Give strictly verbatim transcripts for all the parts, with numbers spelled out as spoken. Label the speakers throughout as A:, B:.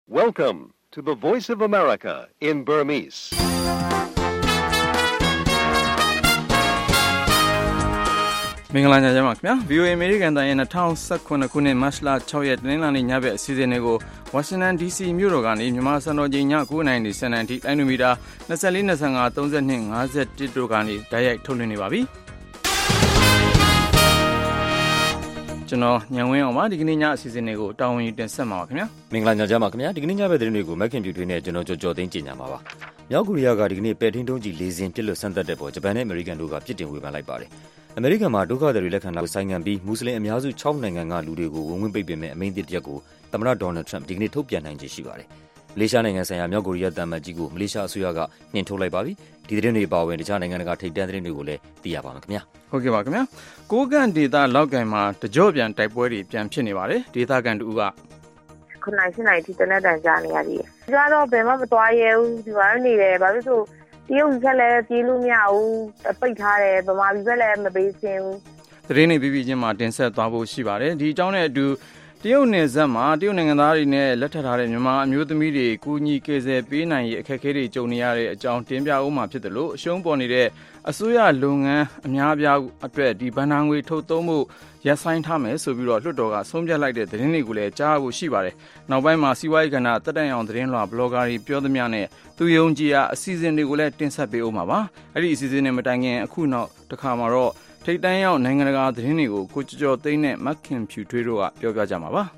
A: Welcome to the Voice of America in Burmese.
B: ။မင်္ဂလာညချမ်းပါခင်ဗျာ V O A American တိုင်းရဲ့twenty nineteenခုနှစ်မတ်လsixရက်တနင်္လာနေ့ညဘက်အစီအစဉ်တွေကို Washington D C မြို့တော်ကနေမြန်မာစံတော်ချိန်ညnineနာရီtenနာရီတိုင်းမီတာtwenty-four, twenty-five, thirty-two, fifty-oneတို့ကနေတိုက်ရိုက်ထုတ်လွှင့်နေပါပြီ။ကျွန်တော်ညံဝင်းအောင်ပါဒီကနေ့ညအစီအစဉ်တွေကိုတာဝန်ယူတင်ဆက်မှာပါခင်ဗျာ
C: မင်္ဂလာညချမ်းပါခင်ဗျာဒီကနေ့ညဘက်သတင်းတွေကိုမက်ခင်ပြူထွေးနဲ့ကျွန်တော်ကြော်ကြော်သိန်းကြီးညာမှာပါမြောက်ကိုရီးယားကဒီကနေ့ပဲ့ထင်းတုံးကြီးလေးစင်းပြစ်လွတ်ဆန်းသက်တဲ့ပေါ်ဂျပန်နဲ့အမေရိကန်တို့ကပြစ်တင်ဝေဖန်လိုက်ပါတယ်အမေရိကန်မှာဒုက္ခသည်တွေလက်ခံလာကိုဆိုင်ငံပြီးမွတ်စလင်အများစုsixနိုင်ငံကလူတွေကိုဝင်ဝင်ပိတ်ပင်မဲ့အမိန့်တစ်ရက်ကိုသမ္မတဒေါ်နယ်ထရမ့်ဒီကနေ့ထုတ်ပြန်နိုင်ခြေရှိပါတယ်မလေးရှားနိုင်ငံဆိုင်ရာမြောက်ကိုရီးယားတမန်ကြီးကိုမလေးရှားအစိုးရကနှင်ထုတ်လိုက်ပါပြီဒီသတင်းတွေပါဝင်တခြားနိုင်ငံတကာထိပ်တန်းသတင်းတွေကိုလည်းသိရပါမယ်ခင်ဗျာ
B: ဟုတ်ကဲ့ပါခင်ဗျာကိုးကန့်ဒေသလောက်ကန်မှာတကြော့ပြန်တိုက်ပွဲတွေပြန်ဖြစ်နေပါတယ်ဒေသခံတူက
D: ခုနိုင်ရှင်းနိုင်ဒီတနက်တန်ကြားနေရသေးတယ်။ကြတော့ဘယ်မှမသွားရဲဘူးဒီမှာနေတယ်ဘာလို့ဆိုတရုတ်ဘက်လည်းပြေးလို့မရဘူးပိတ်ထားတယ်ဗမာပြည်ဘက်လည်းမပေးစင်းဘူး
B: သတင်းတွေပြီးပြီးချင်းမှာတင်ဆက်သွားဖို့ရှိပါတယ်ဒီအကြောင်းနဲ့အတူတရုတ်နယ်စပ်မှာတရုတ်နိုင်ငံသားတွေနဲ့လက်ထပ်ထားတဲ့မြန်မာအမျိုးသမီးတွေကူညီကယ်ဆယ်ပေးနိုင်ရေးအခက်အခဲတွေကြုံနေရတဲ့အကြောင်းတင်ပြဦးမှာဖြစ်တယ်လို့အရှုံးပေါ်နေတဲ့အစိုးရလုပ်ငန်းအများအပြားအတွက်ဒီဘဏ္ဍာငွေထုတ်သုံးမှုရပ်ဆိုင်းထားမယ်ဆိုပြီးတော့လွှတ်တော်ကဆုံးဖြတ်လိုက်တဲ့သတင်းတွေကိုလည်းကြားဖို့ရှိပါတယ်။နောက်ပိုင်းမှာစီးပွားရေးကဏ္ဍတက်တန့်အောင်သတင်းလွှာဘလော့ဂါတွေပြောသမျှနဲ့သူယုံကြည်ရာအစီအစဉ်တွေကိုလည်းတင်ဆက်ပေးဦးမှာပါ။အဲ့ဒီအစီအစဉ်တွေမတိုင်ခင်အခုနောက်တစ်ခါမှာတော့ထိပ်တန်းရောက်နိုင်ငံတကာသတင်းတွေကိုကိုကျော်ကျော်သိန်းနဲ့မက်ခင်ဖြူထွေးတို့ကပြောပြကြမှာပါ။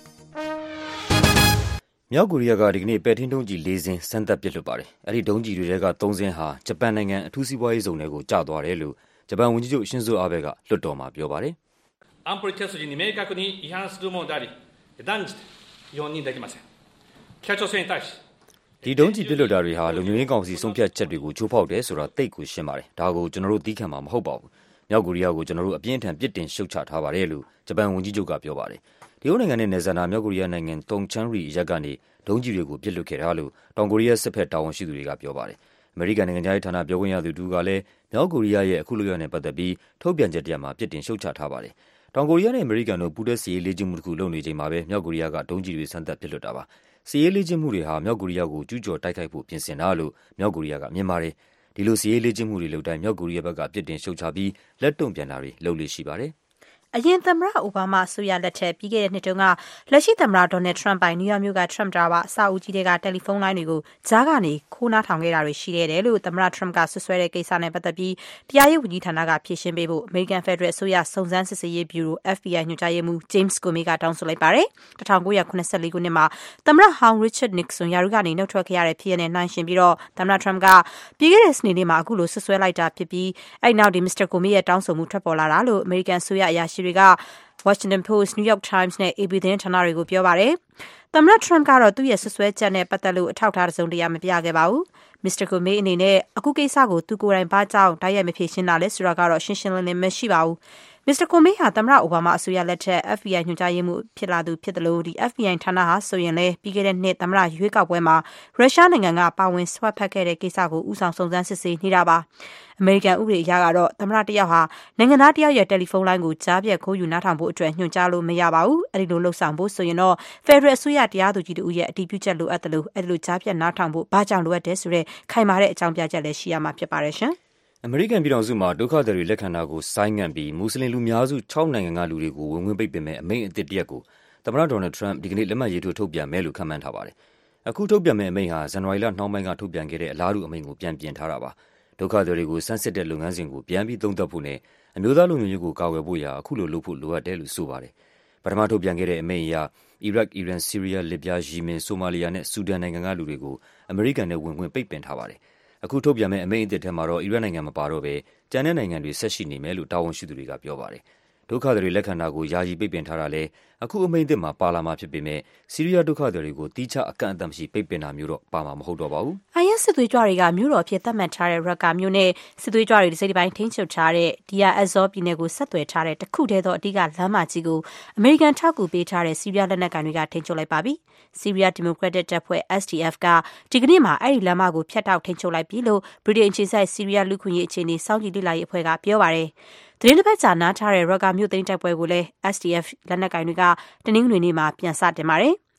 C: မြောက်ကိုရီးယားကဒီကနေ့ပဲ့ထင်းတုံးကြီးလေးစင်းစမ်းသပ်ပစ်လွှတ်ပါတယ်။အဲ့ဒီဒုံးကြီးတွေကသုံးစင်းဟာဂျပန်နိုင်ငံအထူးစီးပွားရေးဇုံတွေကိုကျသွားတယ်လို့ဂျပန်ဝန်ကြီးချုပ်ရှင်ဇိုအာဘဲကလွှတ်တော်မှာပြောပါတယ်
E: ။安保理決議に明確に違反するものであり、断じて容認できません。北朝鮮に対し
C: ဒီဒုံးကြီးပစ်လွှတ်တာတွေဟာလူမျိုးရေးကောင်စီဆုံးဖြတ်ချက်တွေကိုချိုးဖောက်တယ်ဆိုတာသိကိုရှင်းပါတယ်။ဒါကိုကျွန်တော်တို့သိခံမှာမဟုတ်ပါဘူး။မြောက်ကိုရီးယားကိုကျွန်တော်တို့အပြင်းထန်ပြစ်တင်ရှုတ်ချထားပါတယ်လို့ဂျပန်ဝန်ကြီးချုပ်ကပြောပါတယ်။တရုတ်နိုင်ငံနဲ့နယ်စပ်နာမြောက်ကိုရီးယားနိုင်ငံတုံချန်းရီရက်ကနေဒုံးကြီးတွေကိုပစ်လွှတ်ခဲ့တာလို့တောင်ကိုရီးယားစစ်ဖက်တာဝန်ရှိသူတွေကပြောပါတယ်။အမေရိကန်နိုင်ငံသားရေးဌာနပြောခွင့်ရသူတူကလည်းမြောက်ကိုရီးယားရဲ့အခုလိုရတဲ့ပတ်သက်ပြီးထုတ်ပြန်ချက်တရမှာပြစ်တင်ရှုတ်ချထားပါတယ်။တောင်ကိုရီးယားနဲ့အမေရိကန်တို့ပူးတွဲစစ်ရေးလေ့ကျင့်မှုတစ်ခုလုပ်နေချိန်မှာပဲမြောက်ကိုရီးယားကဒုံးကြီးတွေစမ်းသပ်ပစ်လွှတ်တာပါ။စစ်ရေးလေ့ကျင့်မှုတွေဟာမြောက်ကိုရီးယားကိုကျူးကျော်တိုက်ခိုက်ဖို့ပြင်ဆင်တာလို့မြောက်ကိုရီးယားကမြင်ပါတယ်။ဒီလိုစစ်ရေးလေ့ကျင့်မှုတွေလုပ်တိုင်းမြောက်ကိုရီးယားဘက်ကပြစ်တင်ရှုတ်ချပြီးလက်တုံ့ပြန်တာတွေလုပ်လို့ရှိပါတယ်။
F: အရင်သမ္မတအိုဘားမားအစိုးရလက်ထက်ပြီးခဲ့တဲ့နှစ်တုန်းကလက်ရှိသမ္မတဒေါ်နယ်ထရမ့်ပိုင်နယူးယောက်မြို့ကထရမ့်တာဝါအဆောက်အဦကြီးတွေကတယ်လီဖုန်းလိုင်းတွေကိုကြားကနေခိုးနှားထောင်ခဲ့တာတွေရှိခဲ့တယ်လို့သမ္မတထရမ့်ကဆွဆွဲတဲ့ကိစ္စနဲ့ပတ်သက်ပြီးတရားရေးဝန်ကြီးဌာနကဖြေရှင်းပေးဖို့အမေရိကန်ဖက်ဒရယ်အစိုးရစုံစမ်းစစ်ဆေးရေးဗျူရို F B I ညွှန်ကြားရေးမှူး James Comey ကတောင်းဆိုလိုက်ပါတယ်။nineteen seventy-fourခုနှစ်မှာသမ္မတဟောင်း Richard Nixon ရာထူးကနေနှုတ်ထွက်ခဲ့ရတဲ့ဖြစ်ရပ်နဲ့နှိုင်းယှဉ်ပြီးတော့သမ္မတထရမ့်ကပြီးခဲ့တဲ့စနေနေ့မှာအခုလိုဆွဆွဲလိုက်တာဖြစ်ပြီးအဲ့နောက်ဒီ Mister Comey ရဲ့တောင်းဆိုမှုထွက်ပေါ်လာတာလို့အမေရိကန်အစိုးရအရာရှိတွေက Washington Post, New York Times နဲ့ A B သတင်းဌာနတွေကိုပြောပါတယ်။သမ္မတထရမ့်ကတော့သူ့ရဲ့ဆွဆွဲချက်နဲ့ပတ်သက်လို့အထောက်အထားတစုံတရာမပြခဲ့ပါဘူး။ Mister Comey အနေနဲ့အခုကိစ္စကိုသူကိုယ်တိုင်ဘာကြောင့်တိုက်ရိုက်မဖြေရှင်းတာလဲဆိုတာကတော့ရှင်းရှင်းလင်းလင်းမရှိပါဘူး။ Mister Comey ဟာသမ္မတအိုဘားမားအစိုးရလက်ထက် F B I ညွှန်ကြားရေးမှူးဖြစ်လာသူဖြစ်တယ်လို့ဒီ F B I ဌာနဟာဆိုရင်လည်းပြီးခဲ့တဲ့နှစ်သမ္မတရွေးကောက်ပွဲမှာရုရှားနိုင်ငံကပါဝင်ဆွတ်ဖက်ခဲ့တဲ့ကိစ္စကိုဦးဆောင်စုံစမ်းစစ်ဆေးနေတာပါ။အမေရိကန်ဥပဒေအရကတော့သမ္မတတယောက်ဟာနိုင်ငံသားတယောက်ရဲ့တယ်လီဖုန်းလိုင်းကိုကြားပြတ်ခိုးယူနားထောင်ဖို့အတွက်ညွှန်ကြားလို့မရပါဘူး။အဲဒီလိုလှုပ်ဆောင်ဖို့ဆိုရင်တော့ဖက်ဒရယ်အစိုးရတရားသူကြီးတို့ရဲ့အတည်ပြုချက်လိုအပ်တယ်လို့အဲဒီလိုကြားပြတ်နားထောင်ဖို့ဘာကြောင့်လိုအပ်တယ်ဆိုတဲ့ခိုင်မာတဲ့အကြောင်းပြချက်လည်းရှိရမှာဖြစ်ပါတယ်ရှင်
C: ။အမေရိကန်ပြည်ထောင်စုမှာဒုက္ခသည်တွေလက်ခံတာကိုဆိုင်းငံ့ပြီးမွတ်စလင်လူများစုsixနိုင်ငံကလူတွေကိုဝင်ဝင်ပိတ်ပင်မဲ့အမိန့်အသစ်တစ်ရပ်ကိုသမ္မတဒေါ်နယ်ထရမ့်ဒီကနေ့လက်မှတ်ရေးထိုးထုတ်ပြန်မယ်လို့ခန့်မှန်းထားပါတယ်။အခုထုတ်ပြန်မဲ့အမိန့်ဟာဇန်နဝါရီလနှောင်းပိုင်းကထုတ်ပြန်ခဲ့တဲ့အလားတူအမိန့်ကိုပြန်ပြင်ထားတာပါ။ဒုက္ခသည်တွေကိုဆန်းစစ်တဲ့လုပ်ငန်းစဉ်ကိုပြန်ပြီးသုံးသပ်ဖို့နဲ့အမျိုးသားလူမျိုးရေးကိုကာကွယ်ဖို့ရာအခုလိုလုပ်ဖို့လိုအပ်တယ်လို့ဆိုပါတယ်။ပထမထုတ်ပြန်ခဲ့တဲ့အမိန့်အရအီရတ်၊အီရန်၊ဆီးရီးယား၊လစ်ဗျား၊ယီမင်၊ဆိုမာလီယာနဲ့ဆူဒန်နိုင်ငံကလူတွေကိုအမေရိကန်နဲ့ဝင်ခွင့်ပိတ်ပင်ထားပါတယ်။အခုထုတ်ပြန်မဲ့အမိန့်အသစ်ထဲမှာတော့အီရတ်နိုင်ငံမပါတော့ဘဲကျန်တဲ့နိုင်ငံတွေဆက်ရှိနေမယ်လို့တာဝန်ရှိသူတွေကပြောပါတယ်။ဒုက္ခသည်တွေလက်ခံတာကိုယာယီပိတ်ပင်ထားတာလဲအခုအမိန့်အသစ်မှာပါလာမှာဖြစ်ပေမဲ့ဆီးရီးယားဒုက္ခသည်တွေကိုတီးခြားအကန့်အသတ်မရှိပိတ်ပင်တာမျိုးတော့ပါမှာမဟုတ်တော့ပါဘူး
F: ။ I S စစ်သွေးကြွတွေကမြို့တော်အဖြစ်သတ်မှတ်ထားတဲ့ရက်ကာမြို့နဲ့စစ်သွေးကြွတွေဒီစိတ်ပိုင်းထိန်းချုပ်ထားတဲ့ဒီယာအဇောပြည်နယ်ကိုဆက်သွယ်ထားတဲ့တခုတည်းသောအဓိကလမ်းမကြီးကိုအမေရိကန်ထောက်ကူပေးထားတဲ့ဆီးရီးယားလက်နက်ကိုင်တွေကထိန်းချုပ်လိုက်ပါပြီ။ ဆီးရီးယားဒီမိုကရက်တစ်တပ်ဖွဲ့ S D F ကဒီကနေ့မှာအဲ့ဒီလမ်းမကိုဖျက်တောက်ထိန်းချုပ်လိုက်ပြီလို့ဗြိတိန်အခြေစိုက်ဆီးရီးယားလူခွင့်ရေးအခြေအနေစောင့်ကြည့်လေ့လာရေးအဖွဲ့ကပြောပါတယ်။သတင်းတစ်ပတ်ကြာနားထားတဲ့ရက်ကာမြို့သိမ်းတိုက်ပွဲကိုလည်း S D F လက်နက်ကိုင်တွေကတနင်္ဂနွေနေ့မှာပြန်စတင်ပါတယ်။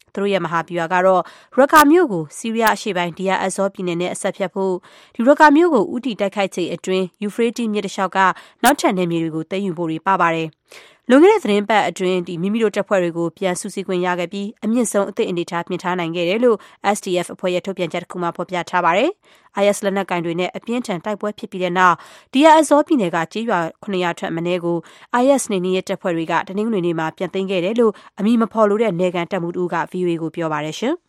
F: သူတို့ရဲ့မဟာဗျူဟာကတော့ရကာမျိုးကိုဆီးရီးယားအရှေ့ပိုင်းဒီယာအဇောပြည်နယ်နဲ့အဆက်ဖြတ်ဖို့ဒီရကာမျိုးကိုဥတီတိုက်ခိုက်ချိန်အတွင်းယူဖရေးတီးမြစ်တစ်လျှောက်ကနောက်ထပ်နယ်မြေတွေကိုသိမ်းယူဖို့တွေပါပါတယ်လွန်ခဲ့တဲ့သတင်းပတ်အတွင်းဒီမိမိတို့တပ်ဖွဲ့တွေကိုပြန်စုစည်းခွင့်ရခဲ့ပြီးအမြင့်ဆုံးအသည့်အနေထားပြင်ထားနိုင်ခဲ့တယ်လို့ S D F အဖွဲ့ရဲ့ထုတ်ပြန်ချက်တစ်ခုမှဖော်ပြထားပါတယ်။ I S လက်နက်ကင်တွေနဲ့အပြင်းထန်တိုက်ပွဲဖြစ်ပြီးတဲ့နောက်ဒီယာအဇောပြည်နယ်ကကြေးရွာခုနှစ်ရာထက်မနည်းကို I S နေနေရဲ့တပ်ဖွဲ့တွေကတနင်္ဂနွေနေ့မှာပြန်သိမ်းခဲ့တယ်လို့အမည်မဖော်လိုတဲ့နယ်ခံတပ်မှုတို့က V O A ကိုပြောပါတယ်ရှင်။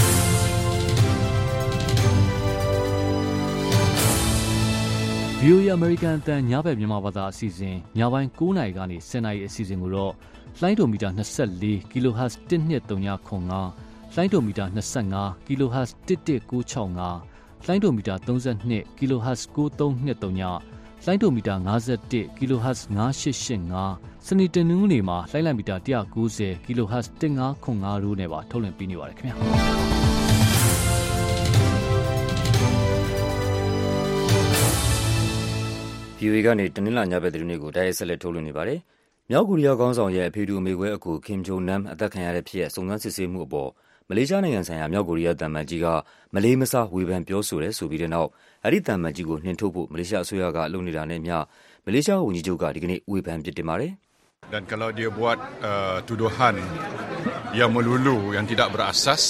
G: V O A American အတန်ညဘက်မြန်မာဘာသာအစီအစဉ်ညပိုင်း၉နာရီကနေ၁၀နာရီအစီအစဉ်ကိုတော့လိုင်းဒိုမီတာ၂၄ kilohertz တစ်နှစ်၃ညခွန်၅လိုင်းဒိုမီတာ၂၅ kilohertz တစ်တစ်၉၆၅လိုင်းဒိုမီတာ၃၂ kilohertz ၉၃၂၃ညလိုင်းဒိုမီတာ၅၁ kilohertz ၅၈၈၅စနေတနင်္ဂနွေမှာလိုင်းလံမီတာ၁၉၀ kilohertz တစ်၅ခွန်၅တို့နဲ့ပါထုတ်လွှင့်ပေးနေပါတယ်ခင်ဗျာ
C: ဗီအိုအေကနေတနင်္လာညဘက်သတင်းတွေကိုတိုက်ရိုက်ဆက်လက်ထုတ်လွှင့်နေပါတယ်။မြောက်ကိုရီးယားခေါင်းဆောင်ရဲ့အဖေတူအမေကွဲအကိုကင်ဂျုံနမ်အသက်ခံရတဲ့ဖြစ်ရပ်စုံစမ်းစစ်ဆေးမှုအပေါ်မလေးရှားနိုင်ငံဆိုင်ရာမြောက်ကိုရီးယားတမန်ကြီးကမလေးမစားဝေဖန်ပြောဆိုတယ်ဆိုပြီးတဲ့နောက်အဲ့ဒီတမန်ကြီးကိုနှင်ထုတ်ဖို့မလေးရှားအစိုးရကလုပ်နေတာနဲ့မျှမလေးရှားဝန်ကြီးချုပ်ကဒီကနေ့ဝေဖန်ပြစ်တင်ပါတယ်။
H: Dan kalau dia buat uh, tuduhan yang melulu yang tidak berasas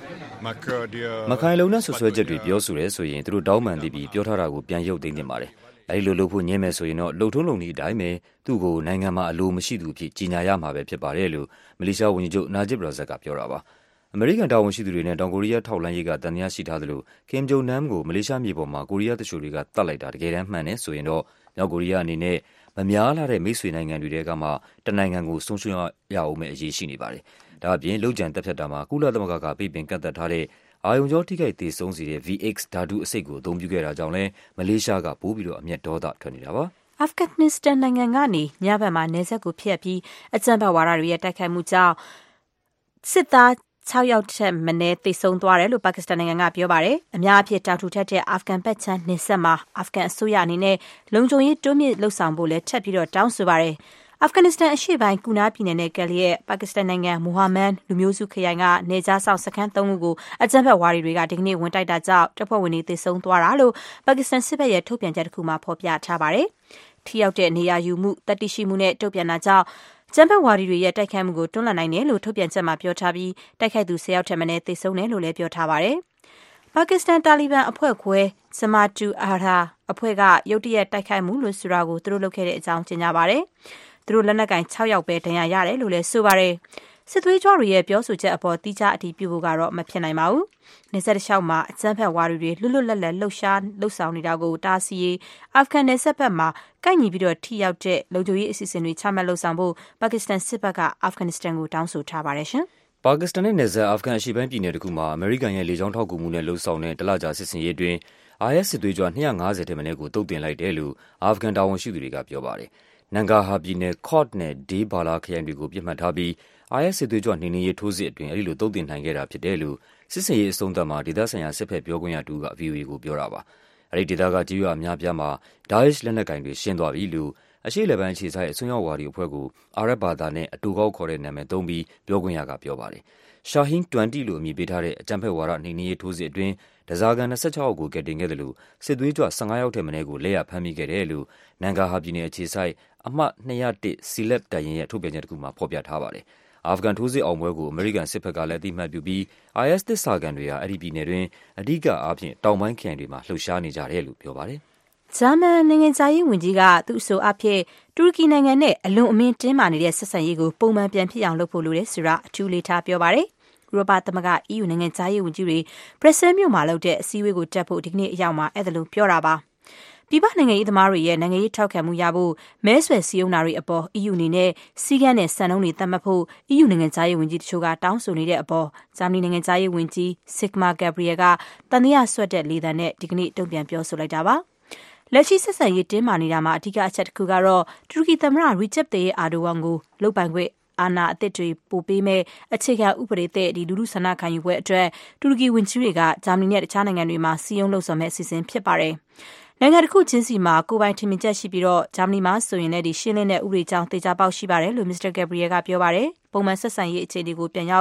H: maka dia
C: မခိုင်လုံတဲ့ဆွဆွဲချက်တွေပြောဆိုတယ်ဆိုရင်သူတို့တောင်းပန်ပြီးပြောထားတာကိုပြန်ရုပ်သိမ်းနေပါတယ်။အဲဒီလိုလုပ်ဖို့ညင်းမယ်ဆိုရင်တော့လုံထုံးလုံနည်းအတိုင်းပဲသူ့ကိုနိုင်ငံမှာအလိုမရှိသူဖြစ်ကြီးညာရမှာပဲဖြစ်ပါတယ်လို့မလေးရှားဝန်ကြီးချုပ်နာဂျစ်ရာဇက်ကပြောတာပါ။အမေရိကန်တာဝန်ရှိသူတွေနဲ့တောင်ကိုရီးယားထောက်လှမ်းရေးကတန်တရားရှိထားသလိုကင်ဂျုံနမ်ကိုမလေးရှားမြေပေါ်မှာကိုရီးယားတချို့တွေကတတ်လိုက်တာတကယ်တမ်းမှန်တယ်ဆိုရင်တော့မြောက်ကိုရီးယားအနေနဲ့မများလာတဲ့မိတ်ဆွေနိုင်ငံတွေတဲကမှတနိုင်ငံကိုဆုံးရှုံးရအောင်မဲ့အရေးရှိနေပါတယ်။ဒါအပြင်လုံခြံတက်ဖြတ်တာမှာကုလသမဂ္ဂကပြပင်ကန့်သက်ထားတဲ့အာယုံကြောထိခိုက်သေးဆုံးစေတဲ့ V X ဓာတုအဆိပ်ကိုအသုံးပြုခဲ့တာကြောင့်လည်းမလေးရှားကပိုးပြီးတော့အမျက်ဒေါသထွက်နေတာပါ
F: ။အာဖဂန်နစ္စတန်နိုင်ငံကနေညဘက်မှာနေဆက်ကိုဖျက်ပြီးအကြမ်းဖက်ဝါဒတွေရဲ့တိုက်ခိုက်မှုကြောင့်စစ်သား၆ယောက်ထက်မနည်းသေဆုံးသွားတယ်လို့ပါကစ္စတန်နိုင်ငံကပြောပါတယ်။အများအပြားတောင်ထူထပ်တဲ့အာဖဂန်ဘက်ခြမ်းနေဆက်မှာအာဖဂန်အစိုးရအနေနဲ့လုံခြုံရေးတိုးမြင့်လှုပ်ဆောင်ဖို့လည်းထပ်ပြီးတော့တောင်းဆိုပါတယ်။အာဖဂန်နစ္စတန်အရှေ့ပိုင်းကူနာပြည်နယ်နဲ့ကယ်လီရဲ့ပါကစ္စတန်နိုင်ငံမိုဟာမန်လူမျိုးစုခရိုင်ကနေကြားဆောင်စခန်းသုံးခုကိုအကြမ်းဖက်ဝါဒီတွေကဒီကနေ့ဝင်တိုက်တာကြောင့်တပ်ဖွဲ့ဝင်တွေသေဆုံးသွားတာလို့ပါကစ္စတန်စစ်ဘက်ရဲ့ထုတ်ပြန်ချက်တစ်ခုမှာဖော်ပြထားပါတယ်။ထိရောက်တဲ့နေရာယူမှုတတိရှိမှုနဲ့တုံ့ပြန်တာကြောင့်ကျန်းဖက်ဝါဒီတွေရဲ့တိုက်ခိုက်မှုကိုတွန်းလှန်နိုင်တယ်လို့ထုတ်ပြန်ချက်မှာပြောထားပြီးတိုက်ခိုက်သူ၁၀ယောက်ထက်မနည်းသေဆုံးတယ်လို့လည်းပြောထားပါတယ်။ပါကစ္စတန်တာလီဘန်အဖွဲ့ခွဲဇမာတူအာဟာအဖွဲ့ကရုတ်တရက်တိုက်ခိုက်မှုလို့ဆိုတာကိုသူတို့လုပ်ခဲ့တဲ့အကြောင်းကြေညာပါတယ်။သူတို့လက်နက်ကင်၆ယောက်ပဲဒဏ်ရာရတယ်လို့လည်းဆိုပါတယ်။စစ်သွေးကြွတွေရဲ့ပြောဆိုချက်အပေါ်တိကျအတည်ပြုဖို့ကတော့မဖြစ်နိုင်ပါဘူး။နေဆက်တစ်လျှောက်မှာအကြမ်းဖက်ဝါဒီတွေလွတ်လွတ်လပ်လပ်လှုပ်ရှားလှုပ်ဆောင်နေတာကိုတားဆီးရေးအာဖဂန်နယ်စပ်ဘက်မှာကိုက်ညီပြီးတော့ထိရောက်တဲ့လုံခြုံရေးအစီအစဉ်တွေချမှတ်လှုပ်ဆောင်ဖို့ပါကစ္စတန်စစ်ဘက်ကအာဖဂန်နစ္စတန်ကိုတောင်းဆိုထားပါတယ်ရှင်
C: ။ပါကစ္စတန်နဲ့နယ်စပ်အာဖဂန်အရှေ့ပိုင်းပြည်နယ်တစ်ခုမှာအမေရိကန်ရဲ့လေကြောင်းထောက်ကူမှုနဲ့လှုပ်ဆောင်တဲ့တလကြာစစ်စင်ရေးတွင် I S စစ်သွေးကြွ၂၅၀ထက်မနည်းကိုတုတ်တင်လိုက်တယ်လို့အာဖဂန်တာဝန်ရှိသူတွေကပြောပါတယ်။နန်ဂါဟာပြည်နယ်ကော့တ်နဲ့ဒေးဘာလာခရိုင်တွေကိုပြစ်မှတ်ထားပြီး I S စစ်သွေးကြွနှိမ်နင်းရေးထိုးစစ်အတွင်းအဲဒီလိုတုတ်တင်နိုင်ခဲ့တာဖြစ်တယ်လို့စစ်စင်ရေးအဆုံးသတ်မှာဒေသဆိုင်ရာစစ်ဖက်ပြောခွင့်ရတူက V O A ကိုပြောတာပါ။အဲဒီဒေသကကြေးရွာအများပြားမှာ Daesh လက်နက်ကင်တွေရှင်းသွားပြီလို့အရှေ့လက်ပိုင်းအခြေစိုက်အစွန်းရောက်ဝါဒီအဖွဲ့ကိုအာရပ်ဘာသာနဲ့အတူကောက်ခေါ်တဲ့နာမည်သုံးပြီးပြောခွင့်ရကပြောပါတယ်။ Shahin ၂၀လို့အမည်ပေးထားတဲ့အကြမ်းဖက်ဝါဒနှိမ်နင်းရေးထိုးစစ်အတွင်းဒဇာကန်၂၆ယောက်ကိုကယ်တင်ခဲ့တယ်လို့စစ်သွေးကြွ၁၅ယောက်ထက်မနည်းကိုလက်ရဖမ်းမိခဲ့တယ်လို့နန်ဂါဟာပြည်နယ်အခြေစိုက်အမှတ်၂၀၁စီလက်တိုင်ရင်ရဲ့ထုတ်ပြန်ချက်တစ်ခုမှာဖော်ပြထားပါတယ်။အာဖဂန်ထိုးစစ်အောင်ပွဲကိုအမေရိကန်စစ်ဘက်ကလည်းအသိအမှတ်ပြုပြီး I S သစ္စာခံတွေဟာအဲ့ဒီပြည်နယ်တွင်အဓိကအားဖြင့်တောင်ပိုင်းခရိုင်တွေမှာလှုပ်ရှားနေကြတယ်လို့ပြောပါတယ်
F: ။ဂျာမန်နိုင်ငံသားရေးဝန်ကြီးကသူ့အဆိုအဖြစ်တူရကီနိုင်ငံနဲ့အလွန်အမင်းတင်းမာနေတဲ့ဆက်ဆံရေးကိုပုံမှန်ပြန်ဖြစ်အောင်လုပ်ဖို့လိုတယ်ဆိုတာအထူးလေးထားပြောပါတယ်။ဥရောပသမဂ္ဂ E U နိုင်ငံသားရေးဝန်ကြီးတွေဘရက်ဆဲမြို့မှာလုပ်တဲ့အစည်းအဝေးကိုတက်ဖို့ဒီကနေ့အရောက်မှာအဲ့ဒါလိုပြောတာပါ။ပြည်ပနိုင်ငံရေးသမားတွေရဲ့နိုင်ငံရေးထောက်ခံမှုရဖို့မဲဆွယ်စည်းရုံးတာတွေအပေါ် E U အနေနဲ့စီးကမ်းနဲ့စံနှုန်းတွေသတ်မှတ်ဖို့ E U နိုင်ငံသားရေးဝန်ကြီးတချို့ကတောင်းဆိုနေတဲ့အပေါ်ဂျာမနီနိုင်ငံသားရေးဝန်ကြီး Sigmar Gabriel ကတန်တရားဆွတ်တဲ့လေသံနဲ့ဒီကနေ့တုံ့ပြန်ပြောဆိုလိုက်တာပါ။လက်ရှိဆက်ဆံရေးတင်းမာနေတာမှာအဓိကအချက်တစ်ခုကတော့တူရကီသမ္မတရီချက်တေးအာဒိုဝမ်ကိုလုတ်ပိုင်ခွင့်အာဏာအသစ်တွေပိုပေးမဲ့အခြေခံဥပဒေတဲ့ဒီလူလူဆန္ဒခံယူပွဲအတွက်တူရကီဝန်ကြီးတွေကဂျာမနီနဲ့တခြားနိုင်ငံတွေမှာစီယုံလှုပ်ဆောင်မဲ့အစီအစဉ်ဖြစ်ပါတယ်။နိုင်ငံတစ်ခုချင်းစီမှာကိုယ်ပိုင်ထင်မြင်ချက်ရှိပြီးတော့ဂျာမနီမှာဆိုရင်လည်းဒီရှင်းလင်းတဲ့ဥပဒေကြောင်းတေချာပေါက်ရှိပါတယ်လို့မစ္စတာဂက်ဘရီယယ်ကပြောပါတယ်။ပုံမှန်ဆက်ဆံရေးအခြေအနေကိုပြန်ရောက်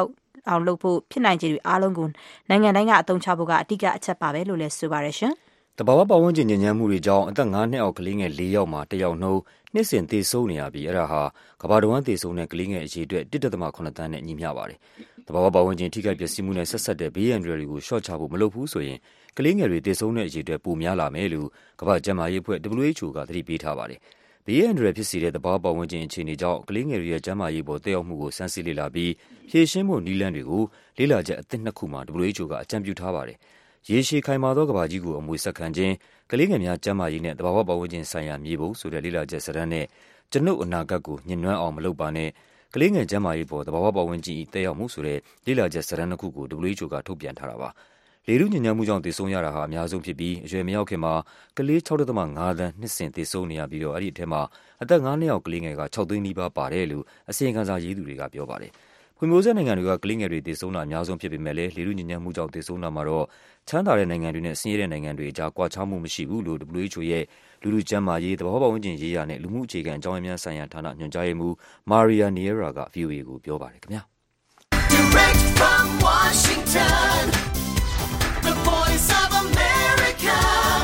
F: အောင်လုပ်ဖို့ဖြစ်နိုင်ခြေတွေအားလုံးကိုနိုင်ငံတိုင်းကအသုံးချဖို့ကအဓိကအချက်ပါပဲလို့လည်းဆိုပါတယ်ရှင်
C: ။တဘာဝပတ်ဝန်းကျင်ညဉ့်ဉန်းမှုတွေကြောင့်အသက်ငါးနှစ်အောက်ကလေးငယ်လေးယောက်မှာတစ်ယောက်နှုန်းနှစ်စဉ်သေဆုံးနေရပြီးအဲ့ဒါဟာကမ္ဘာတဝန်းသေဆုံးတဲ့ကလေးငယ်အရေအတွက် တစ်ဒသမခုနှစ်သန်းနဲ့ညီမျှပါတယ်။တဘာဝပတ်ဝန်းကျင်ထိခိုက်ပျက်စီးမှုနဲ့ဆက်ဆက်တဲ့ဘေးအန္တရာယ်တွေကိုလျှော့ချဖို့မလုပ်ဘူးဆိုရင်ကလေးငယ်တွေသေဆုံးတဲ့အရေအတွက်ပိုများလာမယ်လို့ကမ္ဘာ့ကျန်းမာရေးအဖွဲ့ W H O ကသတိပေးထားပါတယ်။ဘေးအန္တရာယ်ဖြစ်စေတဲ့တဘာဝပတ်ဝန်းကျင်အခြေအနေကြောင့်ကလေးငယ်တွေရဲ့ကျန်းမာရေးပေါ်သက်ရောက်မှုကိုစမ်းစစ်လေ့လာပြီးဖြေရှင်းဖို့နည်းလမ်းတွေကိုလေ့လာချက်အသစ်နှစ်ခုမှာ W H O ကအကြံပြုထားပါတယ်။ရေရှည်ခိုင်မာသောကမ္ဘာကြီးကိုအမွေဆက်ခံခြင်းကလေးငယ်များကျန်းမာရေးနဲ့တဘာဝပတ်ဝန်းကျင်ဆိုင်ရာမြေပုံဆိုတဲ့လေ့လာချက်စာတမ်းနဲ့ကျွန်ုပ်အနာဂတ်ကိုညှဉ်းနှွမ်းအောင်မလုပ်ပါနဲ့ကလေးငယ်ကျန်းမာရေးပေါ်တဘာဝပတ်ဝန်းကျင်၏သက်ရောက်မှုဆိုတဲ့လေ့လာချက်စာတမ်းနှစ်ခုကို W H O ကထုတ်ပြန်ထားတာပါ။လေထုညဉ့်ဉန်းမှုကြောင့်သေဆုံးရတာဟာအများဆုံးဖြစ်ပြီးအရွယ်မရောက်ခင်မှာကလေး ၆.၅ သန်းနှစ်စဉ်သေဆုံးနေရပြီးတော့အဲ့ဒီအထက်မှာအသက်ငါးနှစ်အောက်ကလေးငယ်က၆သိန်းနီးပါးပါတယ်လို့အစီရင်ခံစာရေးသူတွေကပြောပါတယ်။ဖွံ့ဖြိုးဆဲနိုင်ငံတွေကကလေးငယ်တွေသေဆုံးတာအများဆုံးဖြစ်ပေမဲ့လည်းလေထုညဉ့်ဉန်းမှုကြောင့်သေဆုံးတာမှာတော့ချမ်းသာတဲ့နိုင်ငံတွေနဲ့ဆင်းရဲတဲ့နိုင်ငံတွေအကြားကွာခြားမှုမရှိဘူးလို့ W H O ရဲ့လူထုကျန်းမာရေးတဘာဝပတ်ဝန်းကျင်ရေးရာနဲ့လူမှုအခြေခံအကြောင်းအရာများဆိုင်ရာဌာနညွှန်ကြားရေးမှူး Maria Neira က V O A ကိုပြောပါတယ်ခင်ဗျာ။ Direct from Washington The Voice of America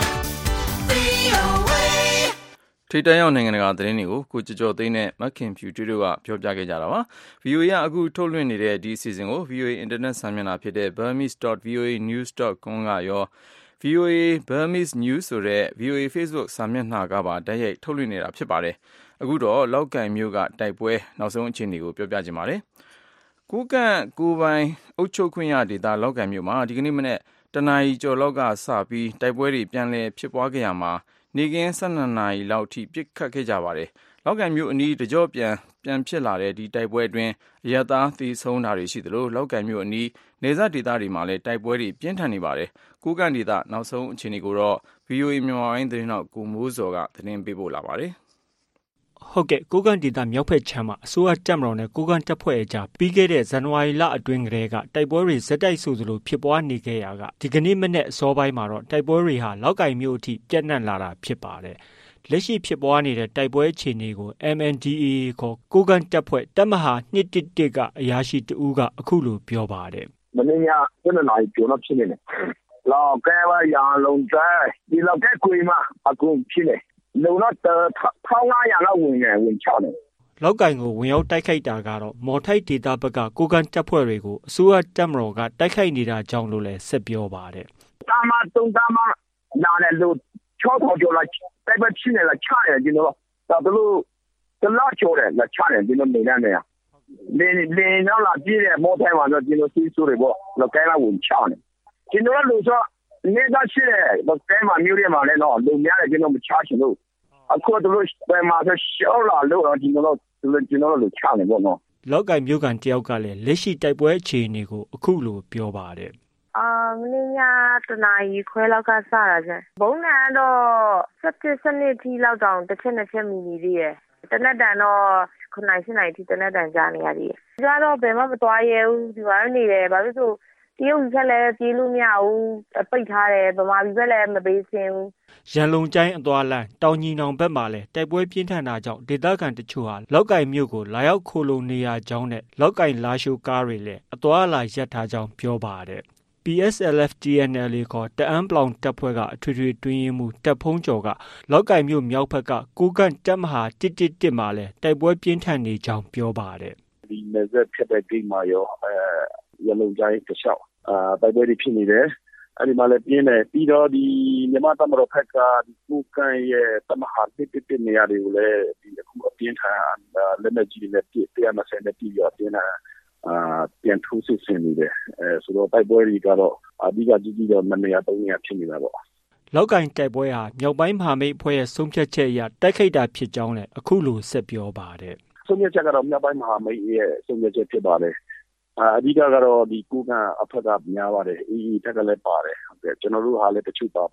C: V O A
B: ထိပ်တန်းရောက်နိုင်ငံတကာသတင်းတွေကိုကိုကျော်ကျော်သိန်းနဲ့မခင်ဖြူတူတို့ကပြောပြခဲ့ကြတာပါ။ V O A ကအခုထုတ်လွှင့်နေတဲ့ဒီအစီအစဉ်ကို V O A Internet စာမျက်နှာဖြစ်တဲ့ burmese dot v o a news dot com ကရော V O A Burmese News ဆိုတဲ့ V O A Facebook စာမျက်နှာကပါတိုက်ရိုက်ထုတ်လွှင့်နေတာဖြစ်ပါတယ်။အခုတော့လောက်ကိုင်မြို့ကတိုက်ပွဲနောက်ဆုံးအခြေအနေကိုပြောပြချင်ပါတယ်။ကိုကန့်ကိုပိုင်အုပ်ချုပ်ခွင့်ရဒေသလောက်ကိုင်မြို့မှာဒီကနေ့မနေ့တနာရီကျော်လောက်ကစပြီးတိုက်ပွဲတွေပြန်လည်ဖြစ်ပွားခဲ့ရမှာနေကင်း၁၂နာရီလောက်ထိပစ်ခတ်ခဲ့ကြပါတယ်။လောက်ကိုင်မြို့အနီးတကြော့ပြန်ပြန်ဖြစ်လာတဲ့ဒီတိုက်ပွဲအတွင်းအရသားသေဆုံးတာတွေရှိသလိုလောက်ကိုင်မြို့အနီးနေဆက်ဒေသတွေမှာလည်းတိုက်ပွဲတွေပြင်းထန်နေပါတယ်။ကိုကန့်ဒေသနောက်ဆုံးအခြေအနေကိုတော့ V O A မြန်မာပိုင်းသတင်းထောက်ကိုမိုးစော်ကသတင်းပေးပို့လာပါတယ်
I: ။ဟုတ်ကဲ့ကိုကန့်ဒေသမြောက်ဖက်ခြမ်းမှာအစိုးရတပ်မတော်နဲ့ကိုကန့်တပ်ဖွဲ့အကြားပြီးခဲ့တဲ့ဇန်နဝါရီလအတွင်းကတည်းကတိုက်ပွဲတွေဇက်တိုက်ဆိုသလိုဖြစ်ပွားနေခဲ့ရာကဒီကနေ့မနေ့အစောပိုင်းမှာတော့တိုက်ပွဲတွေဟာလောက်ကိုင်မြို့အထိပြန့်နှံ့လာတာဖြစ်ပါတယ်။လက်ရှိဖြစ်ပွားနေတဲ့တိုက်ပွဲအခြေအနေကို M N D A A ခေါ်ကိုကန့်တပ်ဖွဲ့တပ်မဟာ၂၁၁ကအရာရှိတဦးကအခုလိုပြောပါတယ်
J: ။မနေ့ည၁၂နာရီကျော်တော့ဖြစ်နေတယ်။လောက်ကဲဝါရလုံးတိုင်းဒီလောက်ကဲကွေမှာအခုဖြစ်နေလုံတော့တစ်ထောင်ငါးရာလောက်ဝင်နေဝင်ချတယ်
I: လောက်ကိုင်ကိုဝင်ရောက်တိုက်ခိုက်တာကတော့မော်ထိုက်ဒေသဘက်ကကိုကန့်တပ်ဖွဲ့တွေကိုအစိုးရတပ်မတော်ကတိုက်ခိုက်နေတာကြောင့်လို့လည်းဆက်ပြောပါတယ်
J: တာမတုံတာမနာနဲ့လို့ချောထော်ကျော်လာတိုက်ပွဲဖြစ်နေလာချတယ်ဒီလိုတော့သူတို့တလားကျော်တယ်လာချတယ်ဒီလိုနေနေနေလေလေနောက်လာပြည့်တဲ့မော်ထိုက်မှာတော့ဒီလိုစီးဆိုးတွေပေါ့လောက်ကဲလာဝင်ချတယ်ဒီလိုလို့ဆိုနေတာရှိတယ်လောက်ကဲမှာမြို့တွေမှာလည်းတော့လုံများတယ်ဒီလိုမချချင်လို့အခုတို့ဘယ်မှာရှောက်လာလို့ဒီလိုတော့ဒီလိုလို့ချတယ်ပေါ့နော်
I: လောက်ကိုင်မြို့ကန်တယောက်ကလည်းလက်ရှိတိုက်ပွဲအခြေအနေကိုအခုလိုပြောပါတယ်
D: အာမင်းညတနာရီခွဲလောက်ကစတာကျဘုံနံတော့၁၁စနစ်ထိလောက်တောင်တစ်ချက်နှစ်ချက်မီလီသေးရယ်တနက်တန်တော့ခုနိုင်ရှင်းနိုင်ထိတနက်တန်ကြာနေရသေးတယ်ကြတော့ဘယ်မှမသွားရဲဘူးဒီမှာနေတယ်ဘာလို့ဆိုတရုတ်ကြီးကလည်းပြေးလို့မရဘူးပိတ်ထားတယ်ဗမာပြည်ဘက်လည်းမပေးစင်းဘူး
I: ရန်လုံကျိုင်းအသွားလမ်းတောင်ညီနောင်ဘက်မှာလည်းတိုက်ပွဲပြင်းထန်တာကြောင့်ဒေသခံတချို့ဟာလောက်ကိုင်မြို့ကိုလာရောက်ခိုလုံနေရကြောင်းနဲ့လောက်ကိုင်လာရှိုကားတွေလည်းအသွားအလာရပ်ထားကြောင်းပြောပါတယ် P S L F T N L A ခေါ်တအန်းပလောင်တပ်ဖွဲ့ကအထွေထွေတွင်းရင်မှုတပ်ဖုံးကျော်ကလောက်ကိုင်မြို့မြောက်ဘက်ကကိုကန့်တပ်မဟာ၁၁၁မှာလည်းတိုက်ပွဲပြင်းထန်နေကြောင်းပြောပါတယ်
J: ဒီနေဆက်ဖြစ်တဲ့ဂိမ်းမှာရောအဲရန်လုံကျိုင်းတစ်လျှောက်အာတိုက်ပွဲတွေဖြစ်နေတယ်အဲ့ဒီမှာလည်းပြင်းတယ်ပြီးတော့ဒီမြန်မာတပ်မတော်ဖက်ကဒီကိုကန်ရဲ့တမဟာတစ်တစ်တစ်နေရာတွေကိုလည်းဒီအခုအပြင်းထန်လက်နက်ကြီးနဲ့ပြည့်၁၂၀နဲ့ပြည့်ရပြင်းတာအာပြန်ထိုးစစ်ဆင်နေတယ်အဲဆိုတော့တိုက်ပွဲတွေကတော့အဓိကကြီးကြီးတော့မနေရာသုံးနေရာဖြစ်နေတာပေါ့
I: လောက်ကိုင်တိုက်ပွဲဟာမြောက်ပိုင်းမဟာမိတ်အဖွဲ့ရဲ့ဆုံးဖြတ်ချက်အရတိုက်ခိုက်တာဖြစ်ကြောင်းလည်းအခုလိုဆက်ပြောပါတယ်
J: ဆုံးဖြတ်ချက်ကတော့မြောက်ပိုင်းမဟာမိတ်ရဲ့ဆုံးဖြတ်ချက်ဖြစ်ပါတယ်အဓိကကတော့ဒီကိုကအဖက်ကများပါတယ်အေးအေးထက်ကလည်းပါတယ်ဟုတ်ကဲ့ကျွန်တော်တို့ဟာလည်းတချို့ပါပါတယ်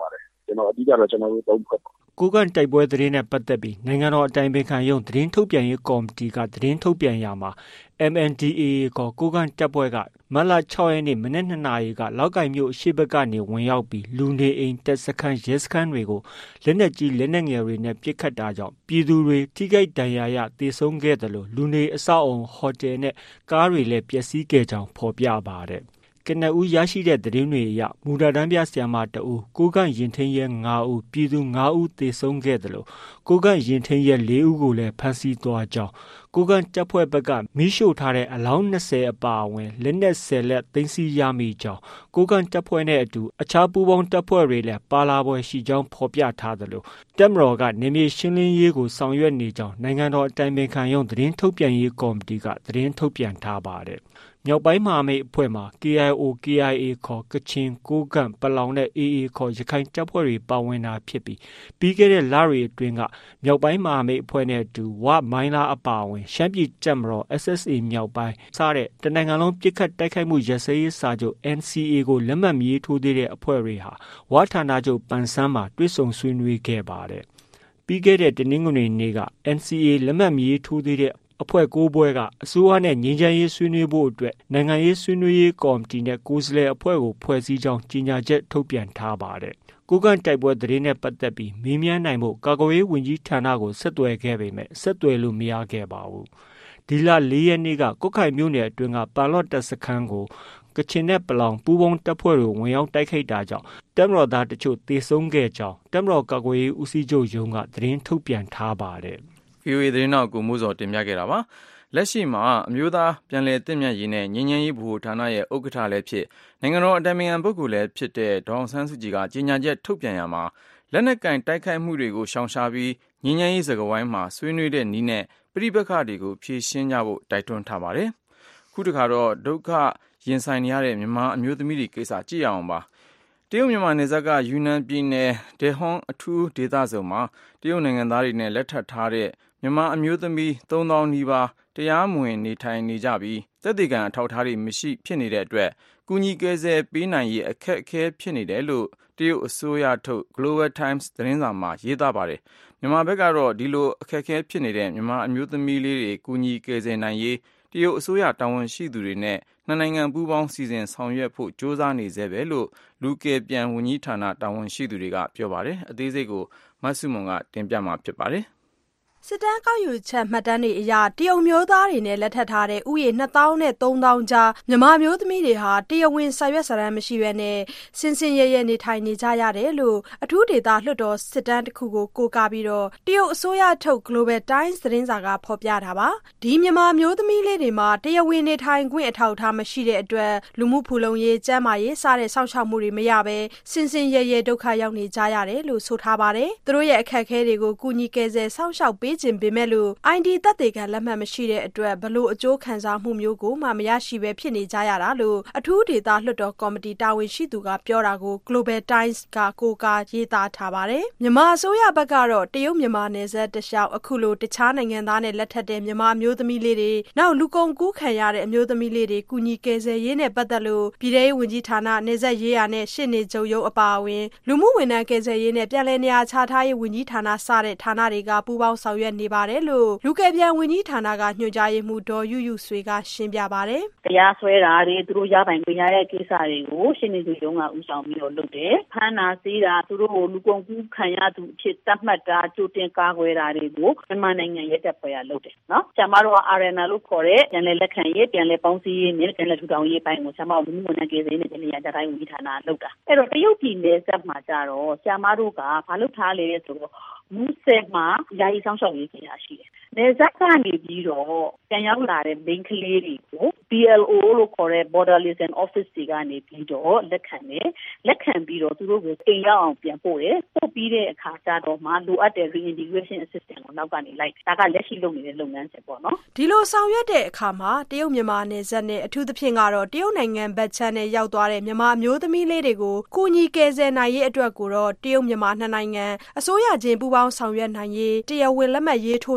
J: ကျွန်တော်အဓိကတော့ကျွန်တော်တို့သုံးဖွဲ့
I: ကိုကန်တိုက်ပွဲသတင်းနဲ့ပတ်သက်ပြီးနိုင်ငံတော်အတိုင်ပင်ခံရုံးသတင်းထုတ်ပြန်ရေးကော်မတီကသတင်းထုတ်ပြန်ရမှာ M N D A A ကကိုကန်တပ်ဖွဲ့ကမတ်လ၆ရက်နေ့မနေ့နှစ်နာရီကလောက်ကိုင်မြို့အရှိဘက်ကနေဝင်ရောက်ပြီးလူနေအိမ်တပ်စခန်းရဲစခန်းတွေကိုလက်နက်ကြီးလက်နက်ငယ်တွေနဲ့ပစ်ခတ်တာကြောင့်ပြည်သူတွေထိခိုက်ဒဏ်ရာရသေဆုံးခဲ့တယ်လို့လူနေအဆောက်အုံဟိုတယ်နဲ့ကားတွေလည်းပျက်စီးခဲ့ကြောင်းဖော်ပြပါတယ်ကနဦးရရှိတဲ့သတင်းတွေအရမူဒါတန်းပြဆရာမတအူကိုကန်ရင်ထင်းရဲ၅ဦးပြည်သူ၅ဦးသေဆုံးခဲ့တယ်လို့ကိုကန်ရင်ထင်းရဲ၄ဦးကိုလည်းဖမ်းဆီးသွားကြောင်းကိုကန်တပ်ဖွဲ့ဘက်ကမိရှို့ထားတဲ့အလောင်း၂၀အပါအဝင်လက်နက်၁၀လက်သိမ်းဆည်းရမိကြောင်းကိုကန်တပ်ဖွဲ့နဲ့အတူအခြားပူးပေါင်းတပ်ဖွဲ့တွေလည်းပါလာပွဲရှိကြောင်းဖော်ပြထားတယ်လို့တပ်မတော်ကနေမြေရှင်းလင်းရေးကိုဆောင်ရွက်နေကြောင်းနိုင်ငံတော်အတိုင်ပင်ခံရုံးသတင်းထုတ်ပြန်ရေးကော်မတီကသတင်းထုတ်ပြန်ထားပါတယ်မြောက်ပိုင်းမဟာမိတ်အဖွဲ့မှာ K I O K I A ခေါ်ကချင်ကိုကန့်ပလောင်နဲ့ A A ခေါ်ရခိုင်တပ်ဖွဲ့တွေပါဝင်တာဖြစ်ပြီးပြီးခဲ့တဲ့လတွေအတွင်းကမြောက်ပိုင်းမဟာမိတ်အဖွဲ့နဲ့အတူဝမိုင်းလားအပါအဝင်ရှမ်းပြည်တပ်မတော် S S A မြောက်ပိုင်းစတဲ့တနိုင်ငံလုံးပစ်ခတ်တိုက်ခိုက်မှုရစရေးစာချုပ် N C A ကိုလက်မှတ်ရေးထိုးသေးတဲ့အဖွဲ့တွေဟာဝဌာနချုပ်ပန်ဆန်းမှာတွေ့ဆုံဆွေးနွေးခဲ့ပါတယ်ပြီးခဲ့တဲ့တနင်္ဂနွေနေ့က N C A လက်မှတ်ရေးထိုးသေးတဲ့အဖွဲ့၉ဘွဲကအစိုးရနဲ့ငြိမ်းချမ်းရေးဆွေးနွေးဖို့အတွက်နိုင်ငံရေးဆွေးနွေးရေးကော်မတီနဲ့ကိုယ်စားလှယ်အဖွဲ့ကိုဖွဲ့စည်းကြောင်းကြေညာချက်ထုတ်ပြန်ထားပါတယ်။ကိုကန်တိုက်ပွဲသတင်းနဲ့ပတ်သက်ပြီးမေးမြန်းနိုင်ဖို့ကာကွယ်ရေးဝန်ကြီးဌာနကိုဆက်သွယ်ခဲ့ပေမဲ့ဆက်သွယ်လို့မရခဲ့ပါဘူး။ဒီလ၄ရက်နေ့ကကုတ်ခိုင်မြို့နယ်အတွင်းကပန်လော့တပ်စခန်းကိုကချင်နဲ့ပလောင်ပူးပေါင်းတပ်ဖွဲ့တွေဝင်ရောက်တိုက်ခိုက်တာကြောင့်တပ်မတော်သားတချို့သေဆုံးခဲ့ကြောင်းတပ်မတော်ကာကွယ်ရေးဦးစီးချုပ်ရုံးကသတင်းထုတ်ပြန်ထားပါတယ်။
B: V O A သတင်းနောက်ကိုမိုးစောတင်ပြခဲ့တာပါလက်ရှိမှာအမျိုးသားပြန်လည်တည်မြဲရေးနဲ့ငြိမ်းချမ်းရေးဗဟိုဌာနရဲ့ဥက္ကဋ္ဌလည်းဖြစ်နိုင်ငံတော်အတိုင်ပင်ခံပုဂ္ဂိုလ်လည်းဖြစ်တဲ့ဒေါအောင်ဆန်းစုကြည်ကကြေညာချက်ထုတ်ပြန်ရမှာလက်နက်ကင်တိုက်ခိုက်မှုတွေကိုရှောင်ရှားပြီးငြိမ်းချမ်းရေးစကားဝိုင်းမှာဆွေးနွေးတဲ့နည်းနဲ့ပြည်ပခါတွေကိုဖြေရှင်းကြဖို့တိုက်တွန်းထားပါတယ်ခုတခါတော့ဒုက္ခရင်ဆိုင်နေရတဲ့မြန်မာအမျိုးသမီးတွေကိစ္စကြည့်ရအောင်ပါတရုတ်မြန်မာနယ်စပ်ကယူနန်ပြည်နယ်ဒေဟွန်အထူးဒေသစုံမှာတရုတ်နိုင်ငံသားတွေနဲ့လက်ထပ်ထားတဲ့မြန်မာအမျိုးသမီးသုံးသောင်းနီးပါးတရားမဝင်နေထိုင်နေကြပြီးသက်သေခံအထောက်အထားတွေမရှိဖြစ်နေတဲ့အတွက်ကုညီကယ်ဆယ်ပေးနိုင်ရေးအခက်အခဲဖြစ်နေတယ်လို့တရုတ်အစိုးရထုတ် Global Times သတင်းစာမှာရေးသားပါတယ်မြန်မာဘက်ကတော့ဒီလိုအခက်အခဲဖြစ်နေတဲ့မြန်မာအမျိုးသမီးလေးတွေကုညီကယ်ဆယ်နိုင်ရေးတရုတ်အစိုးရတာဝန်ရှိသူတွေနဲ့နှစ်နိုင်ငံပူးပေါင်းစီစဉ်ဆောင်ရွက်ဖို့ကြိုးစားနေစေပဲလို့လူကယ်ပြန်ဝန်ကြီးဌာနတာဝန်ရှိသူတွေကပြောပါတယ်အသေးစိတ်ကိုမဆုမွန်ကတင်ပြမှာဖြစ်ပါတယ်
K: စစ်တမ်းကောက်ယူချက်မှတ်တမ်းတွေအရတရုတ်မျိုးသားတွေနဲ့လက်ထပ်ထားတဲ့ဥယျာဉ်နှစ်သောင်းနဲ့သုံးသောင်းကြားမြန်မာမျိုးသမီးတွေဟာတရားဝင်စာရွက်စာတမ်းမရှိဘဲနဲ့စင်စင်ရဲရဲနေထိုင်နေကြရတယ်လို့အထူးဒေသလွှတ်တော်စစ်တမ်းတစ်ခုကိုကိုးကားပြီးတော့တရုတ်အစိုးရထုတ် Global Times သတင်းစာကဖော်ပြတာပါဒီမြန်မာမျိုးသမီးလေးတွေမှာတရားဝင်နေထိုင်ခွင့်အထောက်အထားမရှိတဲ့အတွက်လူမှုဖူလုံရေးကျန်းမာရေးစတဲ့စောင့်ရှောက်မှုတွေမရဘဲစင်စင်ရဲရဲဒုက္ခရောက်နေကြရတယ်လို့ဆိုထားပါတယ်သူတို့ရဲ့အခက်အခဲတွေကိုကုညီကယ်ဆယ်စောင့်ရှောက်ပေးကျင်ပေမဲ့လို့ I D သက်သေခံလက်မှတ်မရှိတဲ့အတွက်ဘလို့အကျိုးခံစားမှုမျိုးကိုမှမရရှိပဲဖြစ်နေကြရတာလို့အထူးဒေသလွှတ်တော်ကော်မတီတာဝန်ရှိသူကပြောတာကို Global Times ကကိုးကားရေးသားထားပါတယ်မြန်မာအစိုးရဘက်ကတော့တရုတ်မြန်မာနယ်စပ်တလျှောက်အခုလိုတခြားနိုင်ငံသားနဲ့လက်ထပ်တဲ့မြန်မာမျိုးသမီးလေးတွေနောက်လူကုန်ကူးခံရတဲ့အမျိုးသမီးလေးတွေကုညီကယ်ဆယ်ရေးနဲ့ပတ်သက်လို့ပြည်ထောင်စုဝန်ကြီးဌာနနယ်စပ်ရေးရာနဲ့ရှေ့နေချုပ်ရုံးအပါအဝင်လူမှုဝန်ထမ်းကယ်ဆယ်ရေးနဲ့ပြည်내နေရာချထားရေးဝန်ကြီးဌာနစတဲ့ဌာနတွေကပူးပေါင်းဆောင်ရွက်နေပါတယ်လို့လူကယ်ပြန်ဝန်ကြီးဌာနကညွှန်ကြားရေးမှူးဒေါ်ယူယူဆွေကရှင်းပြပါတယ်
L: ။တရားစွဲတာတွေသူတို့ရပိုင်ခွင့်ရတဲ့ကိစ္စတွေကိုရှင်းနေသူရုံးကဦးဆောင်ပြီးတော့လုပ်တယ်။ဖမ်းတာဆီးတာသူတို့လူကုန်ကူးခံရသူအဖြစ်သတ်မှတ်တာကြိုတင်ကာကွယ်တာတွေကိုမြန်မာနိုင်ငံရဲတပ်ဖွဲ့ကလုပ်တယ်နော်။ဆရာမတို့က R N R လို့ခေါ်တဲ့ပြန်လည်လက်ခံရေးပြန်လည်ပေါင်းစည်းရေးနဲ့ပြန်လည်ထူထောင်ရေးပိုင်းကိုဆရာမတို့လူမှုဝန်ထမ်းကယ်ဆယ်ရေးနဲ့ပြည်내နေရာချထားရေးဝန်ကြီးဌာနကလုပ်တာ။အဲ့တော့တရုတ်ပြည်နယ်စပ်မှာကြတော့ဆရာမတို့ကဘာလုပ်ထားလဲဆိုတော့မူဆယ်မှာယာယီဆောင်ရှောက်ရေးကိစ္စရှိတယ်။နယ်စပ်ကနေပြီးတော့ပြန်ရောက်လာတဲ့ main ကလေးတွေကို B L O လို့ခေါ်တဲ့ Border Liaison Office တွေကနေပြီးတော့လက်ခံတယ်။လက်ခံပြီးတော့သူတို့ကိုအိမ်ရောက်အောင်ပြန်ပို့တယ်။ပို့ပြီးတဲ့အခါကျတော့မှလိုအပ်တဲ့ reintegration assistance ကိုနောက်ကနေလိုက်ဒါကလက်ရှိလုပ်နေတဲ့လုပ်ငန်းစဉ်ပေါ့နော်
K: ။ဒီလိုဆောင်ရွက်တဲ့အခါမှာတရုတ်မြန်မာနယ်စပ်နဲ့အထူးသဖြင့်ကတော့တရုတ်နိုင်ငံဘက်ခြမ်းနဲ့ရောက်သွားတဲ့မြန်မာမျိုးသမီးလေးတွေကိုကုညီကယ်ဆယ်နိုင်ရေးအတွက်ကိုတော့တရုတ်မြန်မာနှစ်နိုင်ငံအစိုးရချင်းပူးပေါင်းဆောင်ရွက်နိုင်ရေးတရားဝင်လက်မှတ်ရေးထိုးဆောင်ရွက်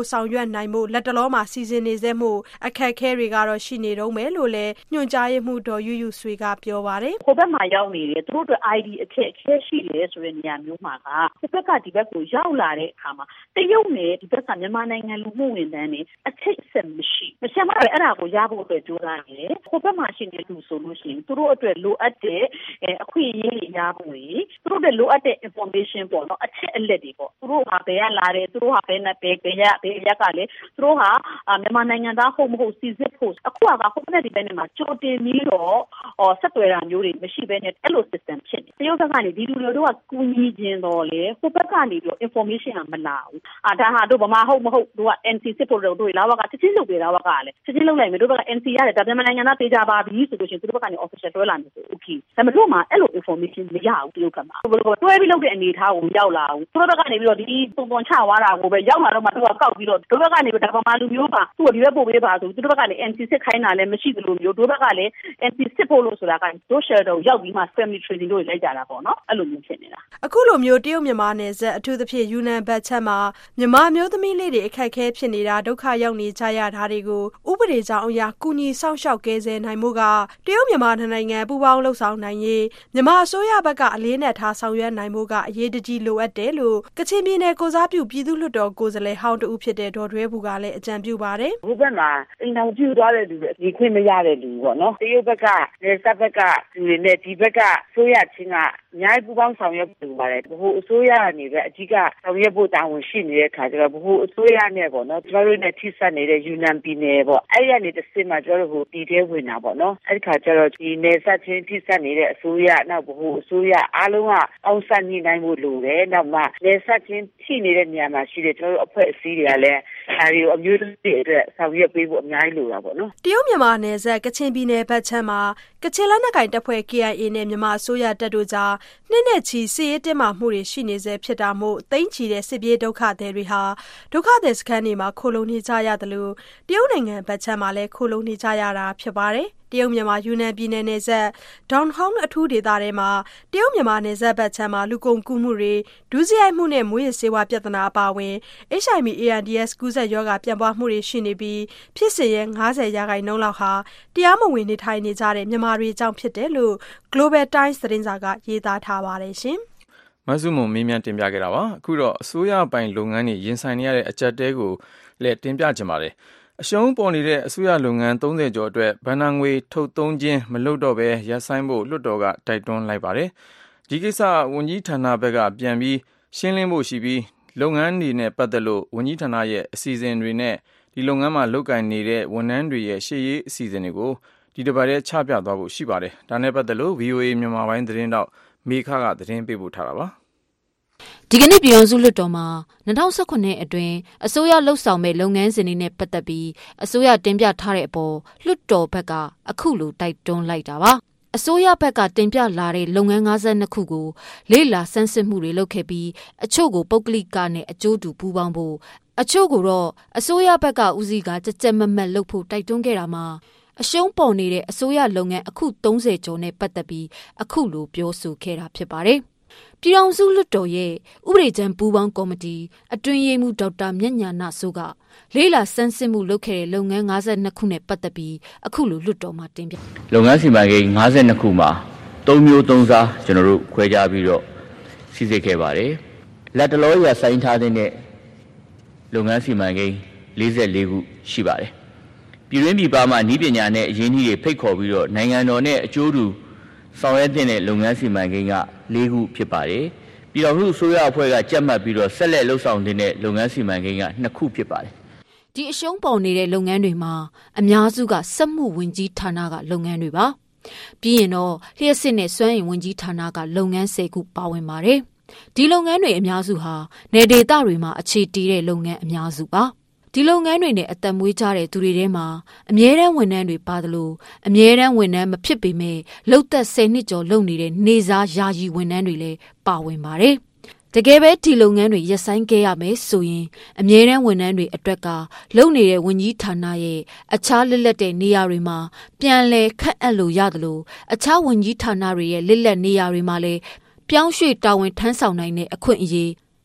K: နိုင်မှုလက်တလောမှာစီစဉ်နေစေမှုအခက်အခဲတွေကတော့ရှိနေတော့မယ်လို့လည်းညွှန်ကြားရေးမှူးဒေါ်ယူယူဆွေကပြောပါတယ်
L: ဟိုဘက်မှာရောက်နေတယ်သူတို့အတွက် ไอ ดี အခက်အခဲရှိတယ်ဆိုတဲ့နေရာမျိုးမှာကဟိုဘက်ကဒီဘက်ကိုရောက်လာတဲ့အခါမှာတရုတ်နဲ့ဒီဘက်ကမြန်မာနိုင်ငံလူမှုဝန်ထမ်းတွေအချိတ်အဆက်မရှိမဆက်မအဲ့ဒါကိုရဖို့အတွက်ကြိုးစားနေတယ်ဟိုဘက်မှာရှိနေသူဆိုလို့ရှိရင်သူတို့အတွက်လိုအပ်တဲ့အခွင့်အရေးတွေရဖို့သူတို့တွေလိုအပ်တဲ့ information ပေါ့နော်အချက်အလက်တွေပေါ့သူတို့ဟာဘယ်ရလာတယ်သူတို့ဟာဘယ်နဲ့ဘယ်ဘယ်ရဘယ်ရက်ကလေသူတို့ဟာမြန်မာနိုင်ငံသားဟုတ်မဟုတ်စီစစ်ဖို့အခုကဟိုဘက်ဒီဘက်မှာကြိုတင်ပြီးတော့ဆက်သွယ်တာမျိုးတွေမရှိဘဲနဲ့အဲ့လို system ဖြစ်နေတရုတ်ဘက်ကနေဒီလူတွေတို့ကကူညီခြင်းတော့လေဟိုဘက်ကနေပြီးတော့ information ကမလာဘူးအာဒါဟာတို့ဗမာဟုတ်မဟုတ်တို့က N C စစ်ဖို့တို့လာဝကချက်ချင်းလုပ်ပေးတာဝကလည်းချက်ချင်းလုပ်လိုက်မယ်တို့ဘက်က N C ရတယ်ဒါမြန်မာနိုင်ငံသားပေးကြပါပြီဆိုလို့ရှိရင်သူတို့ဘက်ကနေ official တွဲလာမယ်ဆို okay ဒါပေမဲ့တို့မှာအဲ့လို information မရဘူးတရုတ်ကမှာဘယ်လိုတွဲပြီးလုပ်တဲ့အနေအထားကိုမရောက်လာဘူးသူတို့ဘက်ကနေပြီးတော့ဒီပုံပုံချသွားတာကိုပဲရောက်လာတော့မှသူကကောက်ပြီးတော့တို့ဘက်ကနေပြီးတော့ဗမာလူမျိုးပါသူ့ကိုဒီဘက်ပို့ပေးပါဆိုသူတို့ဘက်ကနေ N C စစ်ခိုင်းတာလည်းမရှိသလိုမျိုးတို့ဘက်ကလည်း N C စစ်ဖို့လို့ဆိုတာကတို့ share တော့ရောက်ပြီးမှ family training တို့လိုက်ကြတာပေါ့နော်အဲ့လိုမျိုးဖြစ်နေတာ
K: အခုလိုမျိုးတရုတ်မြန်မာနယ်စပ်အထူးသဖြင့်ယူနန်ဘက်ချက်မှာမြန်မာမျိုးသမီးလေးတွေအခက်အခဲဖြစ်နေတာဒုက္ခရောက်နေကြရတာတွေကိုဥပဒေကြောင်းအရာကူညီဆောင်ရှောက်ကဲဆယ်နိုင်မှုကတရုတ်မြန်မာနိုင်ငံပူးပေါင်းလှုပ်ဆောင်နိုင်ရေးမြန်မာအစိုးရဘက်ကအလေးနဲ့ထားဆောင်ရွက်နိုင်မှုကအရေးတကြီးလိုအပ်တယ်လို့ကချင်ပြည်နယ်ကိုစားပြုပြည်သူ့လွှတ်တော်ကိုယ်စားလှယ်ဟောင်းတဦးဖြစ်တဲ့ဒေါ်တွဲဘူကလည်းအကြံပြုပါတယ်
M: ဟိုဘက်မှာအိမ်တော်ပြုသွားတဲ့လူတွေဒီခွင့်မရတဲ့လူပေါ့နော်တရုတ်ဘက်ကနယ်စပ်ဘက်ကလူတွေနဲ့ဒီဘက်ကဆိုရချင်းကအများကြီးပူးပေါင်းဆောင်ရွက်ပြုပါတယ်ဘို့အစိုးရကနေပဲအကြီးကဆောင်ရွက်ဖို့တာဝန်ရှိနေတဲ့ခါကျတော့ဘို့အစိုးရနဲ့ပေါ့နော်ကျွန်တော်တို့နဲ့ထိစပ်နေတဲ့ယူနန်ပြည်နယ်ပေါ့အဲ့ရနေတစ်စင်မှာကျွန်တော်တို့ဟိုတည်သေးဝင်တာပေါ့နော်အဲ့ဒီခါကျတော့ဒီနယ်စပ်ချင်းထိစပ်နေတဲ့အစိုးရနောက်ဘို့အစိုးရအားလုံးကအောက်ဆက်ညှိနှိုင်းဖို့လိုတယ်နောက်မှနယ်စပ်ချင်းထိနေတဲ့နေရာမှာရှိတဲ့ကျွန်တော်တို့အဖွဲ့အစည်းတွေကလည်းဒါတွေကိုအမျိုးသမီးတွေအတွက်ဆောင်ရွက်ပေးဖို့အများကြီးလိုတာပေါ့နော်
K: တရုတ်မြန်မာနယ်စပ်ကချင်ပြည်နယ်ဘက်ချမ်းမှာကချင်လက်နက်ကိုင်တပ်ဖွဲ့ K I A နဲ့မြန်မာအစိုးရတပ်တို့ကြားနှစ်နဲ့ချီစစ်ရေးတင်းမာမှုတွေရှိနေစေဖြစ်တာမို့တိမ့်ချီတဲ့စစ်ပြေးဒုက္ခသည်တွေဟာဒုက္ခသည်စခန်းတွေမှာခိုလုံနေကြရတယ်လို့တရုတ်နိုင်ငံဘက်ချမ်းမှာလည်းခိုလုံနေကြရတာဖြစ်ပါတယ်တရုတ်မြန်မာယူနန်ပြည်နယ်နယ်စပ်ဒေါန်ဟောင်းအထူးဒေသထဲမှာတရုတ်မြန်မာနယ်စပ်ဘက်ချမ်းမှာလူကုန်ကူးမှုတွေဒုစရိုက်မှုနဲ့မွေးရစေဝါပြဿနာအပါအဝင် H I V A I D S ကူးစက်ရောဂါပြန့်ပွားမှုတွေရှိနေပြီးဖြစ်စဉ်ရဲ့၅၀ရာခိုင်နှုန်းလောက်ဟာတရားမဝင်နေထိုင်နေကြတဲ့မြန်မာတွေအကြောင်းဖြစ်တယ်လို့ Global Times သတင်းစာကရေးသားထားပါတယ်ရှင်
B: မဆုမွန်မေးမြန်းတင်ပြခဲ့တာပါအခုတော့အစိုးရပိုင်လုပ်ငန်းတွေရင်ဆိုင်နေရတဲ့အကြက်တဲကိုလည်းတင်ပြချင်ပါတယ်အရှုံးပေါ်နေတဲ့အစိုးရလုပ်ငန်းသုံးဆယ်ကျော်အတွက်ဘဏ္ဍာငွေထုတ်သုံးခြင်းမလုပ်တော့ဘဲရပ်ဆိုင်းဖို့လွှတ်တော်ကတိုက်တွန်းလိုက်ပါတယ်ဒီကိစ္စဝန်ကြီးဌာနဘက်ကပြန်ပြီးရှင်းလင်းဖို့ရှိပြီးလုပ်ငန်းတွေနဲ့ပတ်သက်လို့ဝန်ကြီးဌာနရဲ့အစီအစဉ်တွေနဲ့ဒီလုပ်ငန်းမှာလုပ်ကိုင်နေတဲ့ဝန်ထမ်းတွေရဲ့ရှေ့ရေးအစီအစဉ်တွေကိုဒီတစ်ပတ်ထဲချပြသွားဖို့ရှိပါတယ်ဒါနဲ့ပတ်သက်လို့ V O A မြန်မာပိုင်းသတင်းတောက်မေခကသတင်းပေးပို့ထားတာပါ
N: ဒီကနေ့ပြည်အောင်စုလွှတ်တော်မှာ၂၀၁၇ခုနှစ်အတွင်းအစိုးရလှုပ်ဆောင်မဲ့လုပ်ငန်းစဉ်တွေနဲ့ပတ်သက်ပြီးအစိုးရတင်ပြထားတဲ့အပေါ်လွှတ်တော်ဘက်ကအခုလိုတိုက်တွန်းလိုက်တာပါအစိုးရဘက်ကတင်ပြလာတဲ့လုပ်ငန်း၅၂ခုကိုလေ့လာဆန်းစစ်မှုတွေလုပ်ခဲ့ပြီးအချို့ကိုပုဂ္ဂလိကနဲ့အကျိုးတူပူးပေါင်းဖို့အချို့ကိုတော့အစိုးရဘက်ကဦးစီးကကြက်ကြက်မက်မက်လုပ်ဖို့တိုက်တွန်းခဲ့တာမှာအရှုံးပေါ်နေတဲ့အစိုးရလုပ်ငန်းအခုသုံးဆယ်ကျော်နဲ့ပတ်သက်ပြီးအခုလိုပြောဆိုခဲ့တာဖြစ်ပါတယ်ပြည်အောင်စုလွှတ်တော်ရဲ့ဥပဒေကြမ်းပူးပေါင်းကော်မတီအတွင်းရေးမှူးဒေါက်တာမြတ်ညာနာဆိုးကလေးလာစမ်းစစ်မှုလုပ်ခဲ့တဲ့လုပ်ငန်း၅၂ခုနဲ့ပတ်သက်ပြီးအခုလိုလွှတ်တော်မှာတင်ပြ
O: လုပ်ငန်းစီမံကိန်း၅၂ခုမှာ၃မျိုး၃စားကျွန်တော်တို့ခွဲခြားပြီးတော့စီစစ်ခဲ့ပါတယ်လက်တလောရဆိုင်ထားတဲ့လုပ်ငန်းစီမံကိန်း၄၄ခုရှိပါတယ်ပြည်တွင်းပြည်ပမှနည်းပညာနဲ့အရင်းအနှီးတွေဖိတ်ခေါ်ပြီးတော့နိုင်ငံတော်နဲ့အကျိုးတူဆောင်ရွက်တဲ့လုပ်ငန်းစီမံကိန်းက၄ခုဖြစ်ပါတယ်။ပြည်တော်စုအစိုးရအဖွဲ့ကကြက်မှတ်ပြီးတော့ဆက်လက်လှုပ်ဆောင်တဲ့လုပ်ငန်းစီမံကိန်းက၂ခုဖြစ်ပါတယ်
N: ။ဒီအရှုံးပေါ်နေတဲ့လုပ်ငန်းတွေမှာအများစုကစက်မှုဝန်ကြီးဌာနကလုပ်ငန်းတွေပါ။ပြီးရင်တော့လျှက်စစ်နဲ့စွမ်းအင်ဝန်ကြီးဌာနကလုပ်ငန်း၁၀ခုပါဝင်ပါတယ်။ဒီလုပ်ငန်းတွေအများစုဟာနယ်ဒေသတွေမှာအခြေတည်တဲ့လုပ်ငန်းအများစုပါ။ဒီလုပ်ငန်းတွေနဲ့အသက်မွေးကြတဲ့သူတွေထဲမှာအမြဲတမ်းဝန်ထမ်းတွေပါတယ်လို့အမြဲတမ်းဝန်ထမ်းမဖြစ်ပေမဲ့လုံသက်၁၀နှစ်ကျော်လုပ်နေတဲ့နေစားယာယီဝန်ထမ်းတွေလည်းပါဝင်ပါတယ်။တကယ်ပဲဒီလုပ်ငန်းတွေရပ်ဆိုင်းခဲ့ရမယ်ဆိုရင်အမြဲတမ်းဝန်ထမ်းတွေအတွက်ကလုပ်နေတဲ့ဝန်ကြီးဌာနရဲ့အခြားလက်လက်တဲ့နေရာတွေမှာပြန်လည်ခန့်အပ်လို့ရတယ်လို့အခြားဝန်ကြီးဌာနတွေရဲ့လက်လက်နေရာတွေမှာလည်းပြောင်းရွှေ့တာဝန်ထမ်းဆောင်နိုင်တဲ့အခွင့်အရေး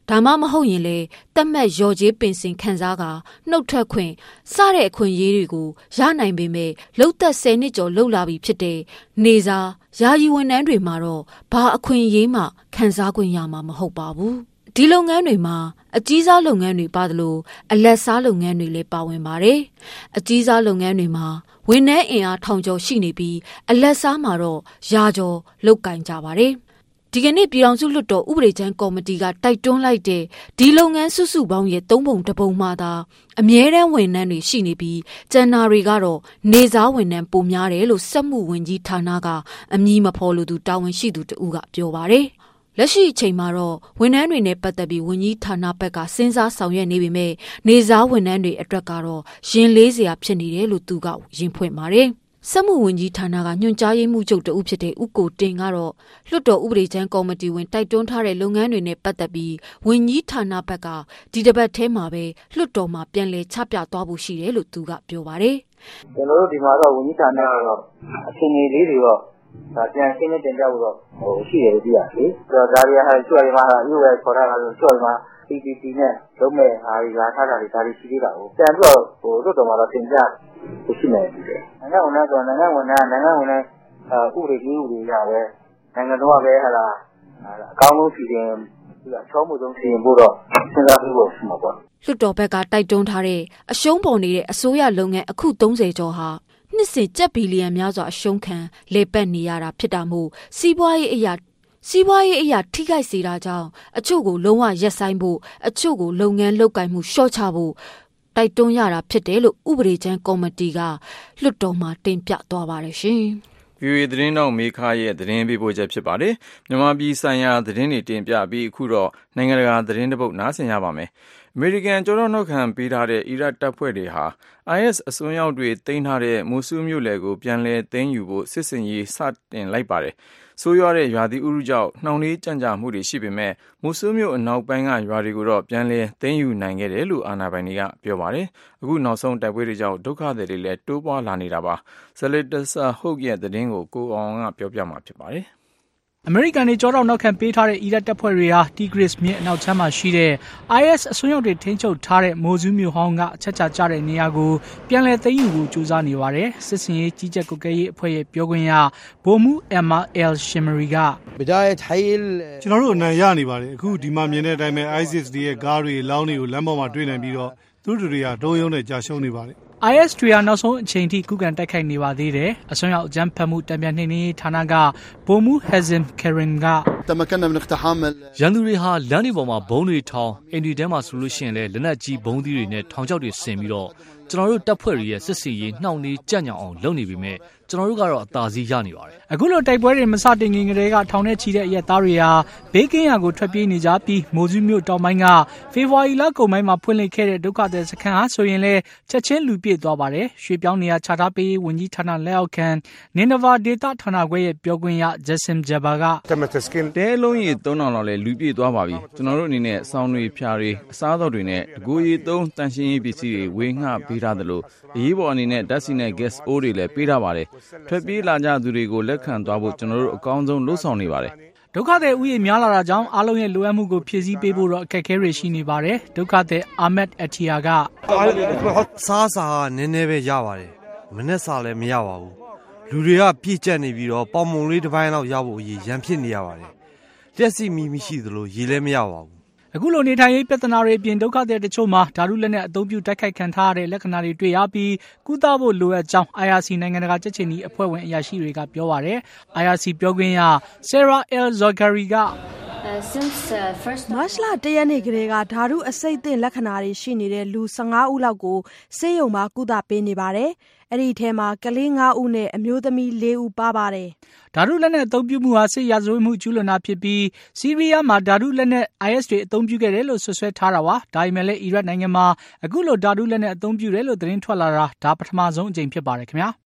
N: ဒါမှမဟုတ်ရင်လေတက်မှတ်ရော်ကြေးပင်စင်ခံစားကနှုတ်ထွက်ခွင့်စတဲ့အခွင့်အရေးတွေကိုရနိုင်ပေမဲ့လုံသက်ဆယ်နှစ်ကျော်လှုပ်လာပြီဖြစ်တဲ့နေစားယာယီဝန်ထမ်းတွေမှာတော့ဘာအခွင့်အရေးမှခံစားခွင့်ရမှာမဟုတ်ပါဘူးဒီလုပ်ငန်းတွေမှာအကြီးစားလုပ်ငန်းတွေပါတယ်လို့အလက်စားလုပ်ငန်းတွေလည်းပါဝင်ပါတယ်အကြီးစားလုပ်ငန်းတွေမှာဝန်ထမ်းအင်အားထောင်ကျော်ရှိနေပြီးအလက်စားမှာတော့ရာကျော်လုပ်ကင်ကြပါတယ်ဒီကနေ့ပြည်ထောင်စုလွှတ်တော်ဥပဒေချမ်းကော်မတီကတိုက်တွန်းလိုက်တဲ့ဒီလုပ်ငန်းစုစုပေါင်းရဲ့သုံးပုံတစ်ပုံမှသာအမြဲတမ်းဝန်ထမ်းတွေရှိနေပြီးကျန်နာတွေကတော့နေစားဝန်ထမ်းပိုများတယ်လို့စက်မှုဝန်ကြီးဌာနကအမည်မဖော်လို့သူတာဝန်ရှိသူတဦးကပြောပါတယ်လက်ရှိအချိန်မှာတော့ဝန်ထမ်းတွေနဲ့ပတ်သက်ပြီးဝန်ကြီးဌာနဘက်ကစဉ်းစားဆောင်ရွက်နေပေမဲ့နေစားဝန်ထမ်းတွေအတွက်ကတော့ရင်လေးစရာဖြစ်နေတယ်လို့သူကရင်ဖွင့်ပါတယ်စက်မှုဝန်ကြီးဌာနကညွှန်ကြားရေးမှူးချုပ်တဦးဖြစ်တဲ့ဦးကိုတင်ကတော့လွှတ်တော်ဥပဒေချမ်းကော်မတီဝင်တိုက်တွန်းထားတဲ့လုပ်ငန်းတွေနဲ့ပတ်သက်ပြီးဝန်ကြီးဌာနဘက်ကဒီတစ်ပတ်ထဲမှာပဲလွှတ်တော်မှာပြန်လည်ချပြသွားဖို့ရှိတယ်လို့သူကပြောပါတယ်
P: ကျွန်တော်တို့ဒီမှာတော့ဝန်ကြီးဌာနကတော့အချိန်ကြီးလေးတွေတော့ဒါပြန်ရှင်းနေတင်ပြဖို့တော့ဟိုရှိတယ်လို့သိရတယ်။ဒါဒါရီဟာကျွတ်ရမှာရုပ်ရခေါ်တာကဆိုကျွတ်မှာ P P T နဲ့လုံးမဲ့ဟာရီလာထားတာတွေဒါတွေရှိသေးတာကိုပြန်ပြီးတော့ဟိုတို့တော်မှာတော့တင်ပြရှိနေတယ်။နိုင်ငံဝန်ထမ်းဆိုနိုင်ငံဝန်ထမ်းနိုင်ငံဝန်ထမ်းဥပဒေကြီးဥပဒေရပဲနိုင်ငံတော်ကပဲဟာလားအကောင်းဆုံးစီစဉ်ပြီးတော့အချောမှုဆုံးစီရင်ဖို့တော့စဉ်းစားပြီးဖို့ရှိမှာပေါ့
N: ။လွှတ်တော်ဘက်ကတိုက်တွန်းထားတဲ့အရှုံးပေါ်နေတဲ့အစိုးရလုပ်ငန်းအခုသုံးဆယ်ကျော်ဟာနှစ်စဉ်ကျပ်ဘီလီယံများစွာအရှုံးခံလေပတ်နေရတာဖြစ်တာမို့စီးပွားရေးအရာစီးပွားရေးအရာထိခိုက်စေတာကြောင့်အချို့ကိုလုံးဝရပ်ဆိုင်းဖို့အချို့ကိုလုပ်ငန်းလုပ်ကိုင်မှုလျှော့ချဖို့တိုက်တွန်းရတာဖြစ်တယ်လို့ဥပဒေချမ်းကော်မတီကလွှတ်တော်မှာတင်ပြသွားပါတယ်ရှင်
B: ။ ဗီအိုအေ သတင်းတောက်မေခရဲ့သတင်းပေးပို့ချက်ဖြစ်ပါတယ်။မြန်မာပြည်ဆိုင်ရာသတင်းတွေတင်ပြပြီးအခုတော့နိုင်ငံတကာသတင်းတစ်ပုဒ်နားဆင်ရပါမယ်။အမေရိကန်ကျောထောက်နောက်ခံပေးထားတဲ့အီရတ်တပ်ဖွဲ့တွေဟာ I S အစွန်းရောက်တွေသိမ်းထားတဲ့မိုဆူးမြို့လယ်ကိုပြန်လည်သိမ်းယူဖို့စစ်ဆင်ရေးစတင်လိုက်ပါတယ်။ဆိုးရွားတဲ့ရွာသီးဥတုကြောင့်နှောင့်နှေးကြန့်ကြာမှုတွေရှိပေမဲ့မိုဆူးမြို့အနောက်ပိုင်းကရွာတွေကိုတော့ပြန်လည်သိမ်းယူနိုင်ခဲ့တယ်လို့အာဏာပိုင်တွေကပြောပါတယ်။အခုနောက်ဆုံးတိုက်ပွဲတွေကြောင့်ဒုက္ခသည်တွေလည်းတိုးပွားလာနေတာပါ။ဆလစ်တဆာဟုတ်ရဲ့သတင်းကိုကိုအောင်ကပြောပြမှာဖြစ်ပါတယ်။
Q: အမေရိကန်တွေကြောထောက်နောက်ခံပေးထားတဲ့အီရတ်တပ်ဖွဲ့တွေဟာတီဂရစ်မြစ်အနောက်ချမ်းမှာရှိတဲ့ I S အစွန်းရောက်တွေထိန်းချုပ်ထားတဲ့မိုဆူးမြို့ဟောင်းကအချက်ချကျတဲ့နေရာကိုပြန်လည်သိမ်းယူဖို့ကြိုးစားနေပါတယ်။စစ်စင်ရေးကြီးကြပ်ကွပ်ကဲရေးအဖွဲ့ရဲ့ပြောခွင့်ရဗိုလ်မှူးအမ်မာအယ်ရှီမရီက
R: ကျွန်တော်တို့အနိုင်ရနေပါတယ်အခုဒီမှာမြင်တဲ့အတိုင်းပဲ ISIS တွေရဲ့ကားတွေလောင်းတွေကိုလမ်းပေါ်မှာတွေ့နိုင်ပြီးတော့သူတို့တွေကတုံးရုံနဲ့ကြာရှုံးနေပါတယ်
Q: I S တွေဟာနောက်ဆုံးအချိန်ထိခုခံတိုက်ခိုက်နေပါသေးတယ်။အစွန်းရောက်အကြမ်းဖက်မှုတံပြန်နှိမ်နင်းရေးဌာနကဗိုလ်မှူးဟက်ဇင်ကရင်က
G: ရန်သူတွေဟာလမ်းတွေပေါ်မှာဘုံတွေထောင်အိမ်တွေထဲမှာဆိုလို့ရှိရင်လည်းလက်နက်ကြီးဘုံသီးတွေနဲ့ထောင်ချောက်တွေဆင်ပြီးတော့ကျွန်တော်တို့တပ်ဖွဲ့တွေရဲ့စစ်စီရေးနှောင့်နှေးကြံ့ညောင်အောင်လုပ်နေပြီမဲ့ကျွန်တော်တို့ကတော့အသာစီးရနေပါတယ်
Q: ။အခုလိုတိုက်ပွဲတွေမစတင်ခင်ကတည်းကထောင်ထဲချီတဲ့အရက်သားတွေဟာဘေးကင်းရာကိုထွက်ပြေးနေကြပြီးမိုဆူးမြို့တောင်ပိုင်းကဖေဖော်ဝါရီလကုန်ပိုင်းမှာဖွင့်လှစ်ခဲ့တဲ့ဒုက္ခသည်စခန်းဟာဆိုရင်လည်းချက်ချင်းလူပြည့်သွားပါတယ်။ရွှေပြောင်းနေရာခြားထားပေးရေးဝန်ကြီးဌာနလက်အောက်ခံနင်နဗာဒေတာဌာနခွဲရဲ့ပြောခွင့်ရဂျက်ဆင်ဂျာဘာက
B: တဲလုံးရီသုံးထောင်လောက်လဲလူပြည့်သွားပါပြီ။ကျွန်တော်တို့အနေနဲ့စောင်းတွေဖြာတွေအစားအသောက်တွေနဲ့တကူရီသုံးတန်ရှင်းရေးပစ္စည်းတွေဝေငှပေးထားသလိုအရေးပေါ်အနေနဲ့ဓာတ်ဆီနဲ့ gas အိုးတွေလည်းပေးထားပါတယ်။ထွက်ပြေးလာကြသူတွေကိုလက်ခံသွားဖို့ကျွန်တော်တို့အကောင်းဆုံးလှုံ့ဆော်နေပါတယ်
Q: ။ဒုက္ခသည်ဥယျာဉ်များလာတာကြောင့်အားလုံးရဲ့လိုအပ်မှုကိုဖြည့်ဆည်းပေးဖို့တော့အခက်အခဲတွေရှိနေပါတယ်။ဒုက္ခသည်အာမက်အတီယာက
S: စားစာနည်းနည်းပဲရပါတယ်။မနဲ့စားလည်းမရပါဘူး။လူတွေကပြည့်ကျက်နေပြီးတော့ပေါင်မုံလေးတစ်ပိုင်းလောက်ရဖို့အရေးရန်ဖြစ်နေရပါတယ်။လက်စီမီမရှိသလိုရေလည်းမရပါဘူး
Q: အခုလိုနေထိုင်ရေးပြဿနာတွေအပြင်ဒုက္ခသည်တချို့မှာဓာတုလက်နက်အသုံးပြုတိုက်ခိုက်ခံထားရတဲ့လက္ခဏာတွေတွေ့ရပြီးကုသဖို့လိုအပ်ကြောင်း I R C နိုင်ငံတကာကြက်ချင်နီအဖွဲ့ဝင်အရာရှိတွေကပြောပါတယ်။ I R C ပြောခွင့်ရ Sarah El Zogari က
K: မတ်လတရက်နေ့ကလေးကဓာတုအဆိပ်သင့်လက္ခဏာတွေရှိနေတဲ့လူ၁၅ဦးလောက်ကိုဆေးရုံမှာကုသပေးနေပါတယ်။အဲ့ဒီထဲမှာကလေး၅ဦးနဲ့အမျိုးသမီး၄ဦးပါပါတယ်
Q: ။ဓာတုလက်နက်အသုံးပြုမှုဟာစစ်ရာဇဝတ်မှုကျူးလွန်တာဖြစ်ပြီးဆီးရီးယားမှာဓာတုလက်နက် I S တွေအသုံးပြုခဲ့တယ်လို့ဆွဆွဲထားတာပါ။ဒါပေမဲ့လည်းအီရတ်နိုင်ငံမှာအခုလိုဓာတုလက်နက်အသုံးပြုတယ်လို့သတင်းထွက်လာတာဒါပထမဆုံးအကြိမ်ဖြစ်ပါတယ်ခင်ဗျာ။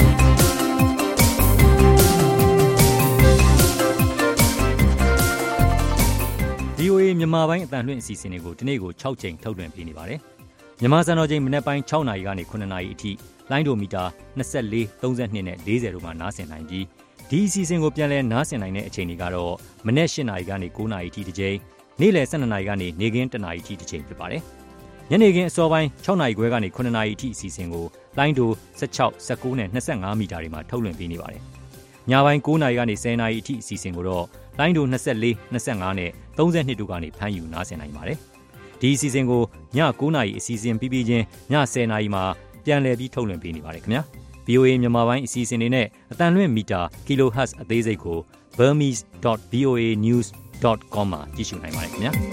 C: ဗီအိုအေမြန်မာပိုင်းအသံလွှင့်အစီအစဉ်တွေကိုဒီနေ့ကို၆ကြိမ်ထုတ်လွှင့်ပေးနေပါတယ်။မြန်မာစံတော်ချိန်မနေ့ပိုင်း၆နာရီကနေ9နာရီအထိလိုင်းဒိုမီတာ24 32နဲ့40တို့မှာနားဆင်နိုင်ပြီးဒီအစီအစဉ်ကိုပြန်လည်နားဆင်နိုင်တဲ့အချိန်တွေကတော့မနေ့၈နာရီကနေ9နာရီအထိတစ်ကြိမ်
T: နေ့လယ် ၁၂ နာရီကနေနေ့ခင်း တစ်နာရီအထိတစ်ချိန်ဖြစ်ပါတယ်။ညနေခင်းအစောပိုင်း ၆ နာရီခွဲကနေ ခုနှစ်နာရီအထိအစီအစဉ်ကိုလိုင်းဒို ၁၆, ၁၉ နဲ့ ၂၅ မီတာတွေမှာထုတ်လွှင့်ပေးနေပါတယ်။ညပိုင်း ၉ နာရီကနေ ၁၀ နာရီအထိအစီအစဉ်ကိုတော့လိုင်းဒို ၂၄, ၂၅ နဲ့ ၃၂ တို့ကနေဖမ်းယူနားဆင်နိုင်ပါတယ်။ဒီအစီအစဉ်ကိုည ၉ နာရီအစီအစဉ်ပြီးပြီးချင်းည ၁၀ နာရီမှာပြန်လည်ပြီးထုတ်လွှင့်ပေးနေပါတယ်ခင်ဗျာ။ဗီအိုအေ မြန်မာပိုင်းအစီအစဉ်တွေနဲ့အတန်လွင့်မီတာ kilohertz အသေးစိတ်ကို burmese dot v o a news dot com မှာကြည့်ရှုနိုင်ပါတယ်ခင်ဗျာ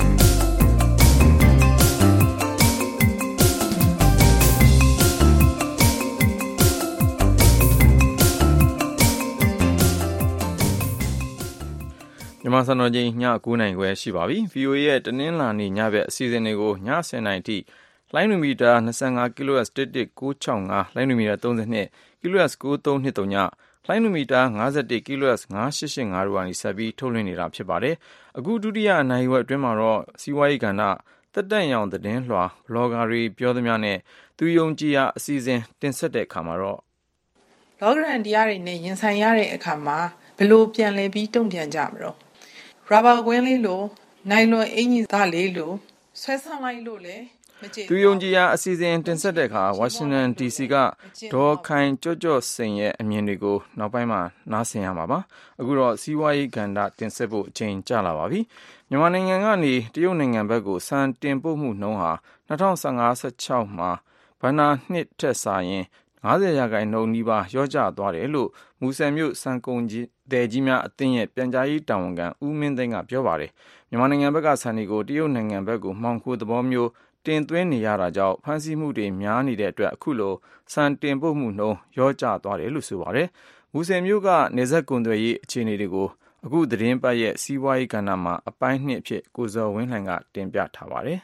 B: မြန်မာစံတော်ချိန်ည ၉ နာရီခွဲရှိပါပြီ။ ဗီအိုအေရဲ့တနင်္လာနေ့ညဘက်အစီအစဉ်တွေကိုည ၁၀ နာရီအထိလိုင်းမီတာ ၂၅ kHz တစ်တစ်ကိုး၆၅ လိုင်းမီတာ ၃၂ kHz ကိုးသုံး၂၃ လိုင်းမီတာ ၅၁ kHz ၅၈၈၅ တို့ကနေဆက်ပြီးထုတ်လွှင့်နေတာဖြစ်ပါတယ်။အခုဒုတိယနိုင်ဝက်အတွင်းမှာတော့စီးပွားရေးကဏ္ဍသက်တန့်ရောင်သတင်းလွှာဘလော့ဂါတွေပြောသမျှနဲ့သူယုံကြည်ရာအစီအစဉ်တင်ဆက်တဲ့အခါမှာတော့
U: လောကရန်တရားတွေနဲ့ရင်ဆိုင်ရတဲ့အခါမှာဘယ်လိုပြန်လဲပြီးတုံ့ပြန်ကြမလို့ရာဘာကွင်းလေးလိုနိုင်လွန်အင်ကြီးသားလေးလိုဆွဲဆန်းလိုက်လို့လေ
B: သူယုံကြည်ရာအစီအစဉ်တင်ဆက်တဲ့အခါဝါရှင်တန် ဒီစီ ကဒေါ်ခိုင်ကြော့ကြော့စိန်ရဲ့အမြင်တွေကိုနောက်ပိုင်းမှာနားဆင်ရမှာပါအခုတော့စီးပွားရေးကဏ္ဍတင်ဆက်ဖို့အချိန်ကျလာပါပြီမြန်မာနိုင်ငံကနေတရုတ်နိုင်ငံဘက်ကိုဆန်တင်ပို့မှုနှုန်းဟာ၂၀၁၅ ၁၆မှာဘဏ္ဍာနှစ်ထက်စာရင်၅၀ရာခိုင်နှုန်းနီးပါးလျော့ကျသွားတယ်လို့မူဆယ်မြို့စံကုန်သည်ကြီးများအသင်းရဲ့ပြန်ကြားရေးတာဝန်ခံဦးမင်းသိန်းကပြောပါတယ်မြန်မာနိုင်ငံဘက်ကဆန်တွေကိုတရုတ်နိုင်ငံဘက်ကိုမှောင်ခိုသဘောမျိုးတင်သွင်းနေရတာကြောင့်ဖမ်းဆီးမှုတွေများနေတဲ့အတွက်အခုလိုစံတင်ပို့မှုနှုန်းလျော့ကျသွားတယ်လို့ဆိုပါတယ်မူဆယ်မြို့ကနယ်စပ်ကုန်သွယ်ရေးအခြေအနေတွေကိုအခုသတင်းပတ်ရဲ့စီးပွားရေးကဏ္ဍမှာအပိုင်းနှစ်အဖြစ်ကိုဇော်ဝင်းလှိုင်ကတင်ပြထားပါတယ်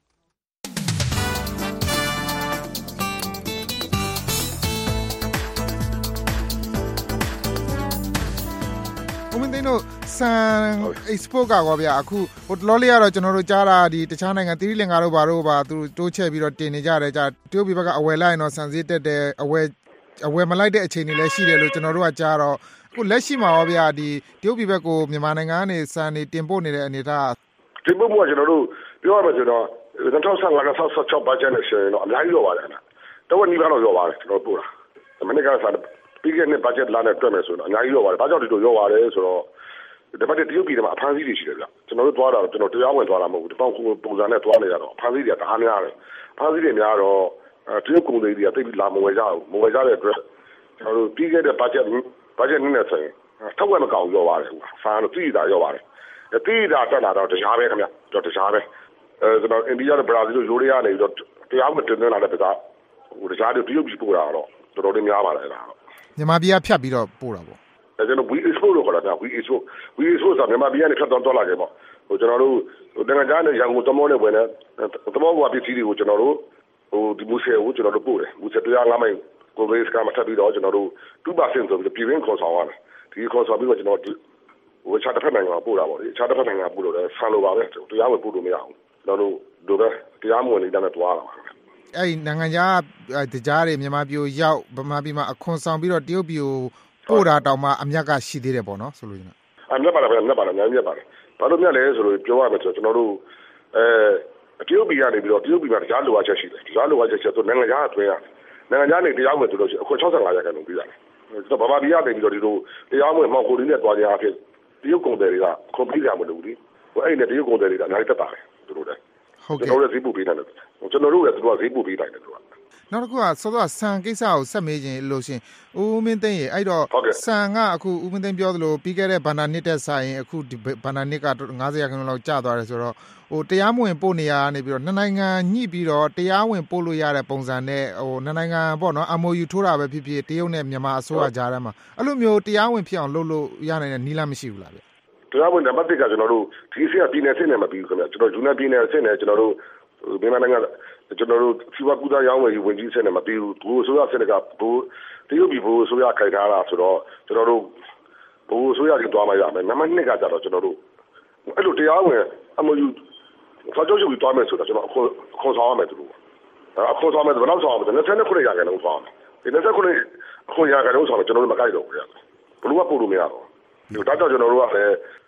V: ဦးမင်းသိန်းတို့ဆန် export ကကောဗျာအခုဟိုတလောလေးကတော့ကျွန်တော်တို့ကြားတာဒီတခြားနိုင်ငံသီရိလင်္ကာတို့ဘာတို့ဘာသူတိုးချက်ပြီးတော့တင်နေကြတယ်ကြာတရုတ်ပြည်ဘက်ကအဝယ်လိုက်ရင်တော့ဆန်ဈေးတက်တယ်အဝယ်အဝယ်မလိုက်တဲ့အခြေအနေလည်းရှိတယ်လို့ကျွန်တော်တို့ကကြားတော့အခုလက်ရှိမှာရောဗျာဒီတရုတ်ပြည်ဘက်ကိုမြန်မာနိုင်ငံကနေဆန်တွေတင်ပို့နေတဲ့အနေအထား
W: တင်ပို့မှုကကျွန်တော်တို့ပြောရမယ်ဆိုတော့၂၀၁၅ ၂၀၁၆ဘတ်ဂျက်နဲ့ဆိုရင်တော့အများကြီးရောပါတယ်နော်တော့နီးပါးတော့ရောပါတယ်ကျွန်တော်ပို့တာမနေ့ကဆန်ပြီးခဲ့တဲ့ဘတ်ဂျက်လာနဲ့တွက်မယ်ဆိုတော့အများကြီးရောပါတယ်ဘာကြောင့်ဒီလိုရောပါတယ်ဆိုတော့ဒီဘက်တရုတ်ပြည်မှာအဖမ်းဆီးတွေရှိတယ်ဗျကျွန်တော်တို့သွားတာကျွန်တော်တရားဝင်သွားတာမဟုတ်ဘူးတပေါင်းပုံစံနဲ့သွားနေရတော့အဖမ်းဆီးတွေကတအားများတယ်အဖမ်းဆီးတွေများတော့တရုတ်ကုန်တွေကတိတ်ပြီးလာမဝယ်ကြဘူးမဝယ်ကြတဲ့အတွက်ကျွန်တော်တို့ပြီးခဲ့တဲ့ဘတ်ဂျက်ဘတ်ဂျက်နည်းနဲ့ဆိုရင်ထောက်ဝယ်မကောင်းရောပါတယ်ကွာဖမ်းလို့ပြည်တာရောပါတယ်ပြည်တာတက်လာတော့တရားပဲခင်ဗျတော့တရားပဲအဲကျွန်တော်အိန္ဒိယနဲ့ဘရာဇီးတို့ယူရီးယားနေပြီးတော့တရားဝင်တင်သွင်းလာတဲ့ပစားဟိုတရားတွေတရုတ်ပြည်ပို့တာတော့တော်တော်လေးများပါတယ်အဲ့ဒါတော့
V: မြန်မာပြည်ကဖြတ်ပြီးတော့ပို့တာပေါ့
W: အဲကျွန်တော် we export လို့ခေါ်တာ we export we export ဆိုမြန်မာပြည်ကနေဖြတ်တော့တော့လာကြပေါ့ဟိုကျွန်တော်တို့တန်ခါးကြားနဲ့ရန်ကုန်သမောနဲ့ဝင်တဲ့သမောဘွားပစ္စည်းတွေကိုကျွန်တော်တို့ဟိုဒီမူဆယ်ကိုကျွန်တော်တို့ပို့တယ်မူဆယ်တရားငါးမိုင်ကိုဘေးစကမှာထပ်ပြီးတော့ကျွန်တော်တို့ two percent ဆိုပြီးပြည်ရင်းခေါ်ဆောင်ရတယ်ဒီခေါ်ဆောင်ပြီးတော့ကျွန်တော်ဟိုခြားတစ်ဖက်နိုင်ငံပို့တာပေါ့လေခြားတစ်ဖက်နိုင်ငံပို့လို့လည်းဆန်လိုပါပဲတရားဝင်ပို့လို့မရဘူးကျွန်တော်တို့ဒိုပဲတရားမဝင်နေတဲ့နဲ့တွားလာပါ
V: အဲ့နိုင်ငံခြားတရားတွေမြန်မာပြည်ကိုရောက်ဗမာပြည်မှာအခွန်ဆောင်ပြီးတော့တရုတ်ပြည်ကိုပို့တာတောင်မှအမြတ်ကရှိသေးတယ်ပေါ့နော်ဆိုလို့ရှိရင်
W: အမြတ်ပါလားအမြတ်ပါလားအများကြီးပါတယ်ဘာလို့မြတ်လဲဆိုလို့ပြောရမယ်ဆိုတော့ကျွန်တော်တို့အဲတရုတ်ပြည်ကနေပြီးတော့တရုတ်ပြည်မှာတရားလိုအပ်ချက်ရှိတယ်တရားလိုအပ်ချက်ဆိုနိုင်ငံခြားအတွင်းရနိုင်ငံခြားနေတရားဝင်ဆိုလို့ရှိရင်အခွန်၆၅ရာခိုင်နှုန်းပေးရတယ်ဆိုတော့ဗမာပြည်ကနေပြီးတော့ဒီလိုတရားဝင်မှောင်ခိုလေးနဲ့တွားကြအဖြစ်တရုတ်ကုန်တယ်တွေကခွန်ပေးကြမလို့လေဟိုအဲ့နဲ့တရုတ်ကုန်တယ်တွေကအများကြီးတက်ပါတယ်သူတို့လည်း
V: ဟုတ်ကဲ့
W: ကျွန်တော်တို့ဈေးပို့ပေးနိုင်တယ်ကျွန်တော်တို့လည်းသူတို့ကဈေးပို့ပေးနိုင်တယ်သူက
V: နောက်တစ်ခုကစောစောဆန်ကိစ္စကိုဆက်မေးခြင်းလို့ရှင်ဦးမင်းသိန်းရေအဲ့တော့ဆန်ကအခုဦးမင်းသိန်းပြောသလိုပြီးခဲ့တဲ့ဘဏ္ဍာနှစ်တက်ဆိုင်အခုဒီဘဏ္ဍာနှစ်က၅၀ရာခိုင်နှုန်းလောက်ကျသွားတယ်ဆိုတော့ဟိုတရားမဝင်ပို့နေရနေပြီးတော့နှစ်နိုင်ငံညှိပြီးတော့တရားဝင်ပို့လို့ရတဲ့ပုံစံနဲ့ဟိုနှစ်နိုင်ငံပေါ့နော် M O U ထိုးတာပဲဖြစ်ဖြစ်တရုတ်နဲ့မြန်မာအစိုးရကြားထဲမှာအဲ့လိုမျိုးတရားဝင်ဖြစ်အောင်လုပ်လို့ရနိုင်တဲ့နည်းလမ်းမရှိဘူးလားဗျ
W: တရားဝင်နံပါတ်တစ်ကကျွန်တော်တို့ဒီစီကပြည်နယ်စစ်နယ်မပြီးဘူးခင်ဗျကျွန်တော်ယူနန်ပြည်နယ်စစ်နယ်ကျွန်တော်တို့မြန်မာနိုင်ငံကျွန်တော်တို့စီဝါကူတာရောင်းဝယ်ရေးဝန်ကြီးစစ်နယ်မပြီးဘူးဘူအစိုးရစစ်နယ်ကဘူတရုတ်ပြည်ဘူအစိုးရခိုင်ထားတာဆိုတော့ကျွန်တော်တို့ဘူအစိုးရကြီးတွားမှရမယ်နံပါတ်နှစ်ကကြတော့ကျွန်တော်တို့အဲ့လိုတရားဝင် M O U စာချုပ်ချုပ်ပြီးတွားမယ်ဆိုတော့ကျွန်တော်အခုခေါ်ဆောင်ရမယ်သူတို့အခုဆောင်မယ်ဘယ်လောက်ဆောင်ရမလဲ၂၉ရာခိုင်နှုန်းဆောင်မယ်ဒီ၂၉အခုရာခိုင်နှုန်းဆောင်တော့ကျွန်တော်တို့မကြိုက်တော့ဘူးဗျဘလို့ကပို့လို့မရတော့ဒါကြောင့်ကျွန်တော်တို့ကလည်း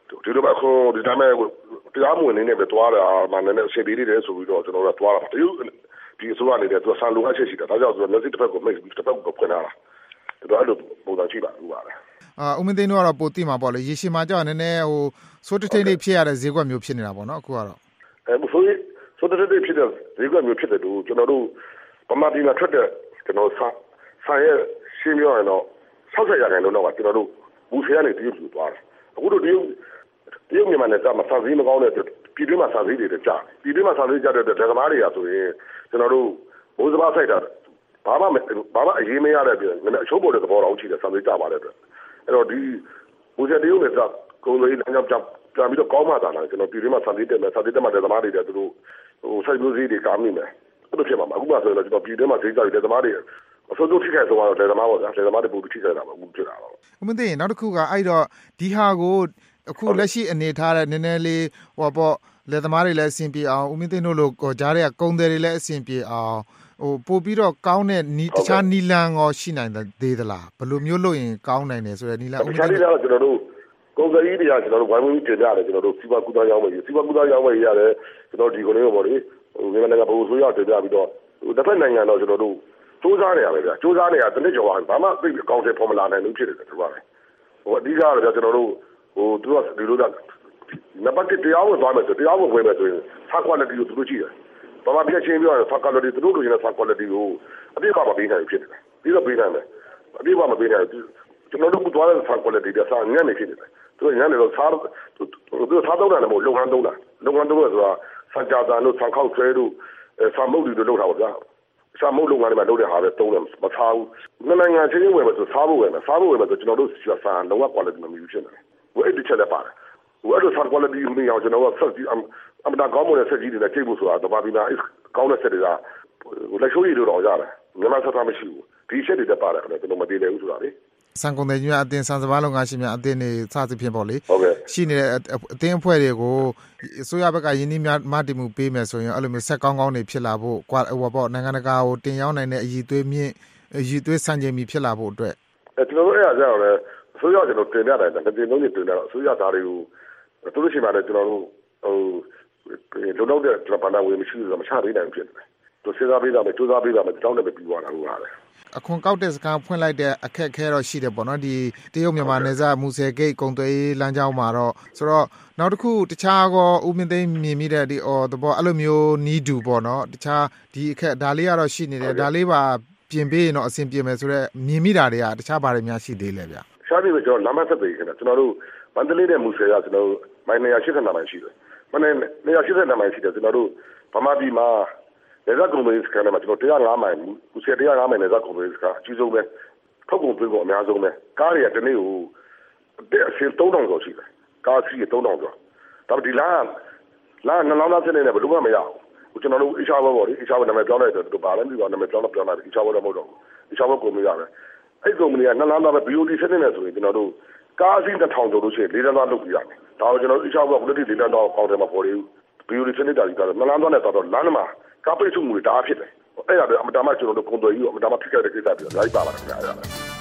W: ဒီလိုပဲအခုဒီတိုင်းမဲ့တရားမဝင်နေနဲ့ပဲတွားတာမှလည်းအစီအပြေလေးတယ်ဆိုပြီးတော့ကျွန်တော်တို့တွားတာတရုတ်ဒီအစိုးရနေတဲ့သူဆန်လုံအချက်ရှိတယ်ဒါကြောင့်ကျွန်တော်လက်စစ်တစ်ဖက်ကိုမိတ်တစ်ဖက်ကိုဖွင့်လာတာတော်တော်အဲ့လိုပုံစံရှိပါဘူးပါလေ
V: အာဦးမင်းသိန်းတို့ကတော့ပိုတိမှာပေါ့လေရေရှည်မှာကြောက်နည်းနည်းဟိုစိုးတထိန်လေးဖြစ်ရတဲ့ဈေးကွက်မျိုးဖြစ်နေတာပေါ့နော်အခုကတော့
W: အဲဆိုရင်စိုးတထိန်လေးဖြစ်တဲ့ဈေးကွက်မျိုးဖြစ်တဲ့တို့ကျွန်တော်တို့ပမာဒီမှာထွက်တဲ့ကျွန်တော်ဆန်ဆန်ရဲ့ရှင်းပြောရင်တော့၆၀ရာခိုင်နှုန်းတော့ကျွန်တော်တို့ဘူးဖျားနေတရုတ်လူသွားတယ်အခုတို့တရုတ်တရုတ်မြန်မာနယ်စပ်မှာဆန်ဈေးမကောင်းတဲ့ပြည်တွင်းမှာဆန်ဈေးတွေကြာပြည်တွင်းမှာဆန်ဈေးကြတဲ့လက်သမားတွေကဆိုရင်ကျွန်တော်တို့ဘိုးစဘာဆိုင်တာဘာမှဘာမှအရေးမရတဲ့ပြင်နည်းအချိုးပေါ်တဲ့သဘောတော်ရှိတယ်ဆန်ဈေးကြပါတဲ့အတွက်အဲ့တော့ဒီဘူဇက်တရုတ်နယ်စပ်ကုန်သွယ်ရေးလမ်းကြောင်းပြန်ပြီးတော့ကောင်းမှသာလားကျွန်တော်ပြည်တွင်းမှာဆန်ဈေးတက်မယ်ဆန်ဈေးတက်မှလက်သမားတွေတဲ့သူတို့ဟိုစိုက်ပျိုးဈေးတွေကာမိမယ်အဲ့လိုဖြစ်မှာအခုမှဆိုရင်ကျွန်တော်ပြည်တွင်းမှာဈေးကြောက်လက်သမားတွေအစိုးရထိခိုက်ဆုံးကတော့လက်သမားပေါ့ဗျာလက်သမားတွေပိုထိခိုက်တာပေါ့အခုဖြစ်တာတော့
V: ဦးမင်းသိန်းနောက်တစ်ခုကအဲ့တော့ဒီဟာကိုအခုလက်ရှိအနေထားတဲ့နည်းနည်းလေးဟိုပေါ့လက်သမားတွေလည်းအဆင်ပြေအောင်ဦးမင်းသိန်းတို့လိုကြားတဲ့ကုန်းတယ်တွေလည်းအဆင်ပြေအောင်ဟိုပို့ပြီးတော့ကောင်းတဲ့နီးတခြားနီလန်ရောရှိနိုင်သေးသလားဘယ်လိုမျိုးလုပ်ရင်ကောင်းနိုင်တယ်ဆိုတဲ့နီလန်
W: ဦးမင်းသိန်းကတော့ကျွန်တော်တို့ကုန်စည်ကြီးတွေကကျွန်တော်တို့ဝိုင်းဝန်းတင်ကြတယ်ကျွန်တော်တို့စီးပွားကူးသန်းရောင်းဝယ်ရေးစီးပွားကူးသန်းရောင်းဝယ်ရေးရတယ်ကျွန်တော်ဒီကိုလေးပေါ့လေဟိုမြန်မာနိုင်ငံဘိုးဆိုရတင်ပြပြီးတော့တစ်ဖက်နိုင်ငံတော့ကျွန်တော်တို့စူးစမ်းနေရပဲဗျာစူးစမ်းနေရတနည်းကျော်ဘာမှသိအကောင့်တွေဖော်မလာနိုင်လို့ဖြစ်တယ်သူကလည်းဟိုအဓိကတော့ကျွန်တော်တို့ဟိုသူကဒီလိုကနံပါတ်တစ်တရားဝင်သွားမယ်ဆိုတရားဝင်ဝင်မယ်ဆိုရင်ဆာကွာလတီကိုသူတို့ကြည့်တယ်ဘာမှပြချင်းပြောရဆာကွာလတီသူတို့လိုချင်တဲ့ဆာကွာလတီကိုအပြည့်အဝမပေးနိုင်ဖြစ်တယ်ပြီးတော့ပေးနိုင်တယ်အပြည့်အဝမပေးနိုင်ကျွန်တော်တို့ကသွားတဲ့ဆာကွာလတီကစာငတ်နေဖြစ်တယ်သူကငတ်နေတော့စားသူစားတော့တယ်မဟုတ်လုံဟန်တော့တာလုံဟန်တော့ဆိုတာစံကြာတာလို့ဆန်ခောက်ဆွဲတို့ဆာမုတ်တွေတို့လုပ်တာပါဗျာစာမုတ်လုပ်ငန်းတွေမှာလုပ်တဲ့ဟာပဲတုံးတယ်မထားဘူးနိုင်ငံချင်းချင်းဝယ်မယ်ဆိုစားဖို့ဝယ်မယ်စားဖို့ဝယ်မယ်ဆိုကျွန်တော်တို့စာလုံးဝ quality မမီဘူးဖြစ်နေတယ်ဝယ်တစ်ချက်လည်းပါတယ်ဝယ်တော့ဆန် quality မီအောင်ကျွန်တော်ကဆက်ကြည့်အမတာကောင်းမွန်တဲ့ဆက်ကြီးတွေနဲ့ချိန်ဖို့ဆိုတာတပါးပြီးသားကောင်းတဲ့ဆက်တွေကလက်ရှိုးရည်တို့တော့ရတယ်မြန်မာဆက်သားမရှိဘူးဒီချက်တွေတက်ပါတယ်ခင်ဗျကျွန်တော်မတည်တယ်ဘူးဆိုတာလေ
V: စံကုန်တဲ့ညအတင်းစံစဘာလုပ်ငန်းရှင်များအတင်းနေစသဖြင့်ပေါ့လေရှိနေတဲ့အတင်းအဖွဲ့တွေကိုအစိုးရဘက်ကယင်းနှီးများမတည်မှုပေးမယ်ဆိုရင်အဲ့လိုမျိုးဆက်ကောင်းကောင်းတွေဖြစ်လာဖို့ဟိုပေါ့နိုင်ငံတကာကိုတင်ရောက်နိုင်တဲ့အည်သွေးမြင့်အည်သွေးစံချိန်မီဖြစ်လာဖို့အတွက်
W: အဲကျွန်တော်တို့အဲ့အကြောင်းလည်းအစိုးရကျွန်တော်တင်ပြတယ်တကယ်လုံးနေတင်တယ်အစိုးရသားတွေကိုသူတို့ရှိမှလည်းကျွန်တော်တို့ဟိုလုံလောက်တဲ့ဗန္ဒဝေမရှိဘူးဆိုတော့မချပေးနိုင်ဘူးဖြစ်တယ်သူစဉ်းစားပေးတာပဲစူးစမ်းပေးတာပဲတောင်းတယ်ပဲပြီးသွားတာဟုတ်ပါတယ်
V: အခွန်ကောက်တဲ့စကားဖွင့်လိုက်တဲ့အခက်အခဲတော့ရှိတယ်ပေါ့နော်ဒီတရုတ်မြန်မာနယ်စပ်မူဆယ်ဂိတ်ကုန်သွယ်ရေးလမ်းကြောင်းမှာတော့ဆိုတော့နောက်တစ်ခုတခြားကောဦးမင်းသိန်းမြင်မိတဲ့ဒီအော်တဘောအဲ့လိုမျိုးနီးတူပေါ့နော်တခြားဒီအခက်ဒါလေးကတော့ရှိနေတယ်ဒါလေးပါပြင်ပေးရင်တော့အဆင်ပြေမယ်ဆိုတော့မြင်မိတာတွေကတခြားဘာတွေများရှိသေးလဲဗျ
W: ရှားပြီးတော့ကျွန်တော်လမ်းမဆက်ပေးခင်ဗျကျွန်တော်တို့မန္တလေးနဲ့မူဆယ်ကကျွန်တော်တို့မိုင်နေရာ၈၀မိုင်ရှိတယ်မနေ့နေရာ၈၀မိုင်ရှိတယ်ကျွန်တော်တို့ဗမာပြည်မှာနေဇက်ကွန်ဗင်းစကန်မှာကျွန်တော်၁၀၅မိုင်မူဆယ်၁၀၅မိုင်နေဇက်ကွန်ဗင်းစကန်အကြီးဆုံးပဲထုတ်ကုန်သွင်းကုန်အများဆုံးပဲကားတွေကတနေ့ကိုတဲ့အစင်း၃ထောင်ကျော်ရှိတယ်ကားစီး၃ထောင်ကျော်ဒါပေမဲ့ဒီလမ်းလမ်းနှလောင်းသားစနေနဲ့ဘယ်လိုမှမရဘူးကျွန်တော်တို့အချာဘောပေါ့လေအချာဘောနာမည်ပြောင်းလိုက်တယ်သူပါလဲပြီးတော့နာမည်ပြောင်းတော့ပြောင်းလိုက်အချာဘောတော့မဟုတ်တော့ဘူးအချာဘောကုမ္ပဏီရတယ်အဲ့ကုမ္ပဏီကနှလောင်းသားပဲ ဘီ အို တီ စနေနဲ့ဆိုရင်ကျွန်တော်တို့ကားစီးတစ်ထောင်ကျော်လို့ရှိရင်လေးတန်းသားလုပ်ပြရတယ်ဒါကိုကျွန်တော်အချာဘောကလည်းဒီလေးတန်းသားကောင်းတယ်မှာပေါ်တယ် ဘီ အို တီ စနေတာကြီးကတော့နှလောင်းသားနဲ့တော့လမ်းမှာကားပိတ်ဆို့မှုတွေဒါအဖြစ်တယ်အဲ့ဒါပဲအမတမကျွန်တော်တို့ကွန်တော်ကြီးကိုအမတမထိခိုက်တဲ့ကိစ္စတွေလိုက်ပါပါတယ်ခင်ဗျာအဲ့ဒါ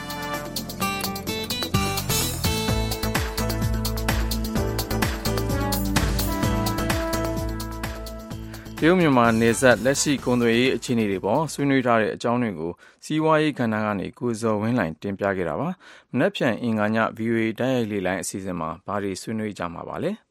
B: တရုတ်မြန်မာနယ်စပ်လက်ရှိကုန်သွယ်ရေးအခြေအနေတွေပေါ်ဆွေးနွေးထားတဲ့အကြောင်းတွေကိုစီးပွားရေးကဏ္ဍကနေကိုဇော်ဝင်းလှိုင်တင်ပြခဲ့တာပါ။မနက်ဖြန်အင်္ဂါည ဗီအိုအေ တိုက်ရိုက်လေ့လိုင်းအစီအစဉ်မှာဘာတွေဆွေးနွေးကြမှာပါလဲ။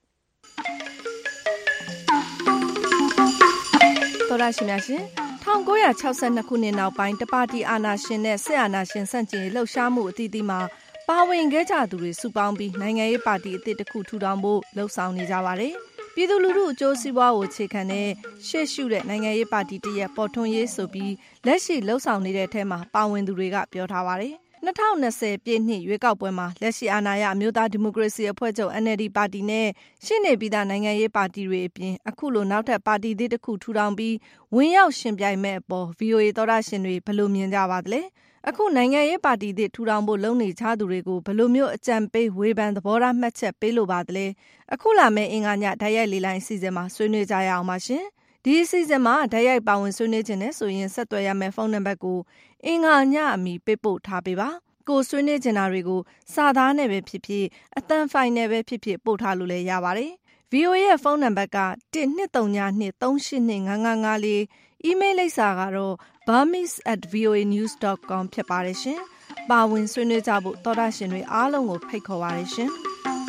K: သောရရှိများရှင်၁၉၆၂ခုနှစ်နောက်ပိုင်းတပါတီအာဏာရှင်နဲ့စစ်အာဏာရှင်ဆန့်ကျင်ရေးလှုပ်ရှားမှုအသီးသီးမှာပါဝင်ခဲ့ကြသူတွေစုပေါင်းပြီးနိုင်ငံရေးပါတီအသစ်တစ်ခုထူထောင်ဖို့လှုံ့ဆော်နေကြပါတယ်။ပြည်သူလူထုအကျိုးစီးပွားကိုအခြေခံတဲ့ရှေ့ရှုတဲ့နိုင်ငံရေးပါတီတစ်ရပ်ပေါ်ထွန်းရေးဆိုပြီးလက်ရှိလှုံ့ဆော်နေတဲ့အထက်မှာပါဝင်သူတွေကပြောထားပါတယ်။၂၀၂၀ပြည့်နှစ်ရွေးကောက်ပွဲမှာလက်ရှိအာဏာရအမျိုးသားဒီမိုကရေစီအဖွဲ့ချုပ် အန် အယ်လ် ဒီ ပါတီနဲ့ရှင်းနေပြီးသားနိုင်ငံရေးပါတီတွေအပြင်အခုလိုနောက်ထပ်ပါတီသစ်တစ်ခုထူထောင်ပြီးဝင်ရောက်ရှင်ပြိုင်မဲ့အပေါ် ဗီ အို အေ သောတာရှင်တွေဘယ်လိုမြင်ကြပါသလဲ။အခုနိုင်ငံရေးပါတီသစ်ထူထောင်ဖို့လုပ်နေချသူတွေကိုဘယ်လိုမျိုးအကြံပေးဝေဖန်သဘောထားမှတ်ချက်ပေးလိုပါသလဲ။အခုလာမယ့်အင်္ဂါညဓာတ်ရိုက်လေလိုင်းအစီအစဉ်မှာဆွေးနွေးကြရအောင်ပါရှင်။ဒီအစီအစဉ်မှာဓာတ်ရိုက်ပါဝင်ဆွေးနွေးခြင်းနဲ့ဆိုရင်ဆက်သွယ်ရမယ့်ဖုန်းနံပါတ်ကိုအင်္ဂါညအမီပေးပို့ထားပေးပါ။ကိုဆွေးနွေးချင်တာတွေကိုစာသားနဲ့ပဲဖြစ်ဖြစ်အသံဖိုင်နဲ့ပဲဖြစ်ဖြစ်ပို့ထားလို့လည်းရပါတယ်။ ဗီအိုအေ ရဲ့ဖုန်းနံပါတ်က one two three zero two three eight two five five four အီးမေးလ်လိပ်စာကတော့ burmese at voanews dot com ဖြစ်ပါတယ်ရှင်။ပါဝင်ဆွေးနွေးကြဖို့သောတာရှင်တွေအားလုံးကိုဖိတ်ခေါ်ပါတယ်ရှင်။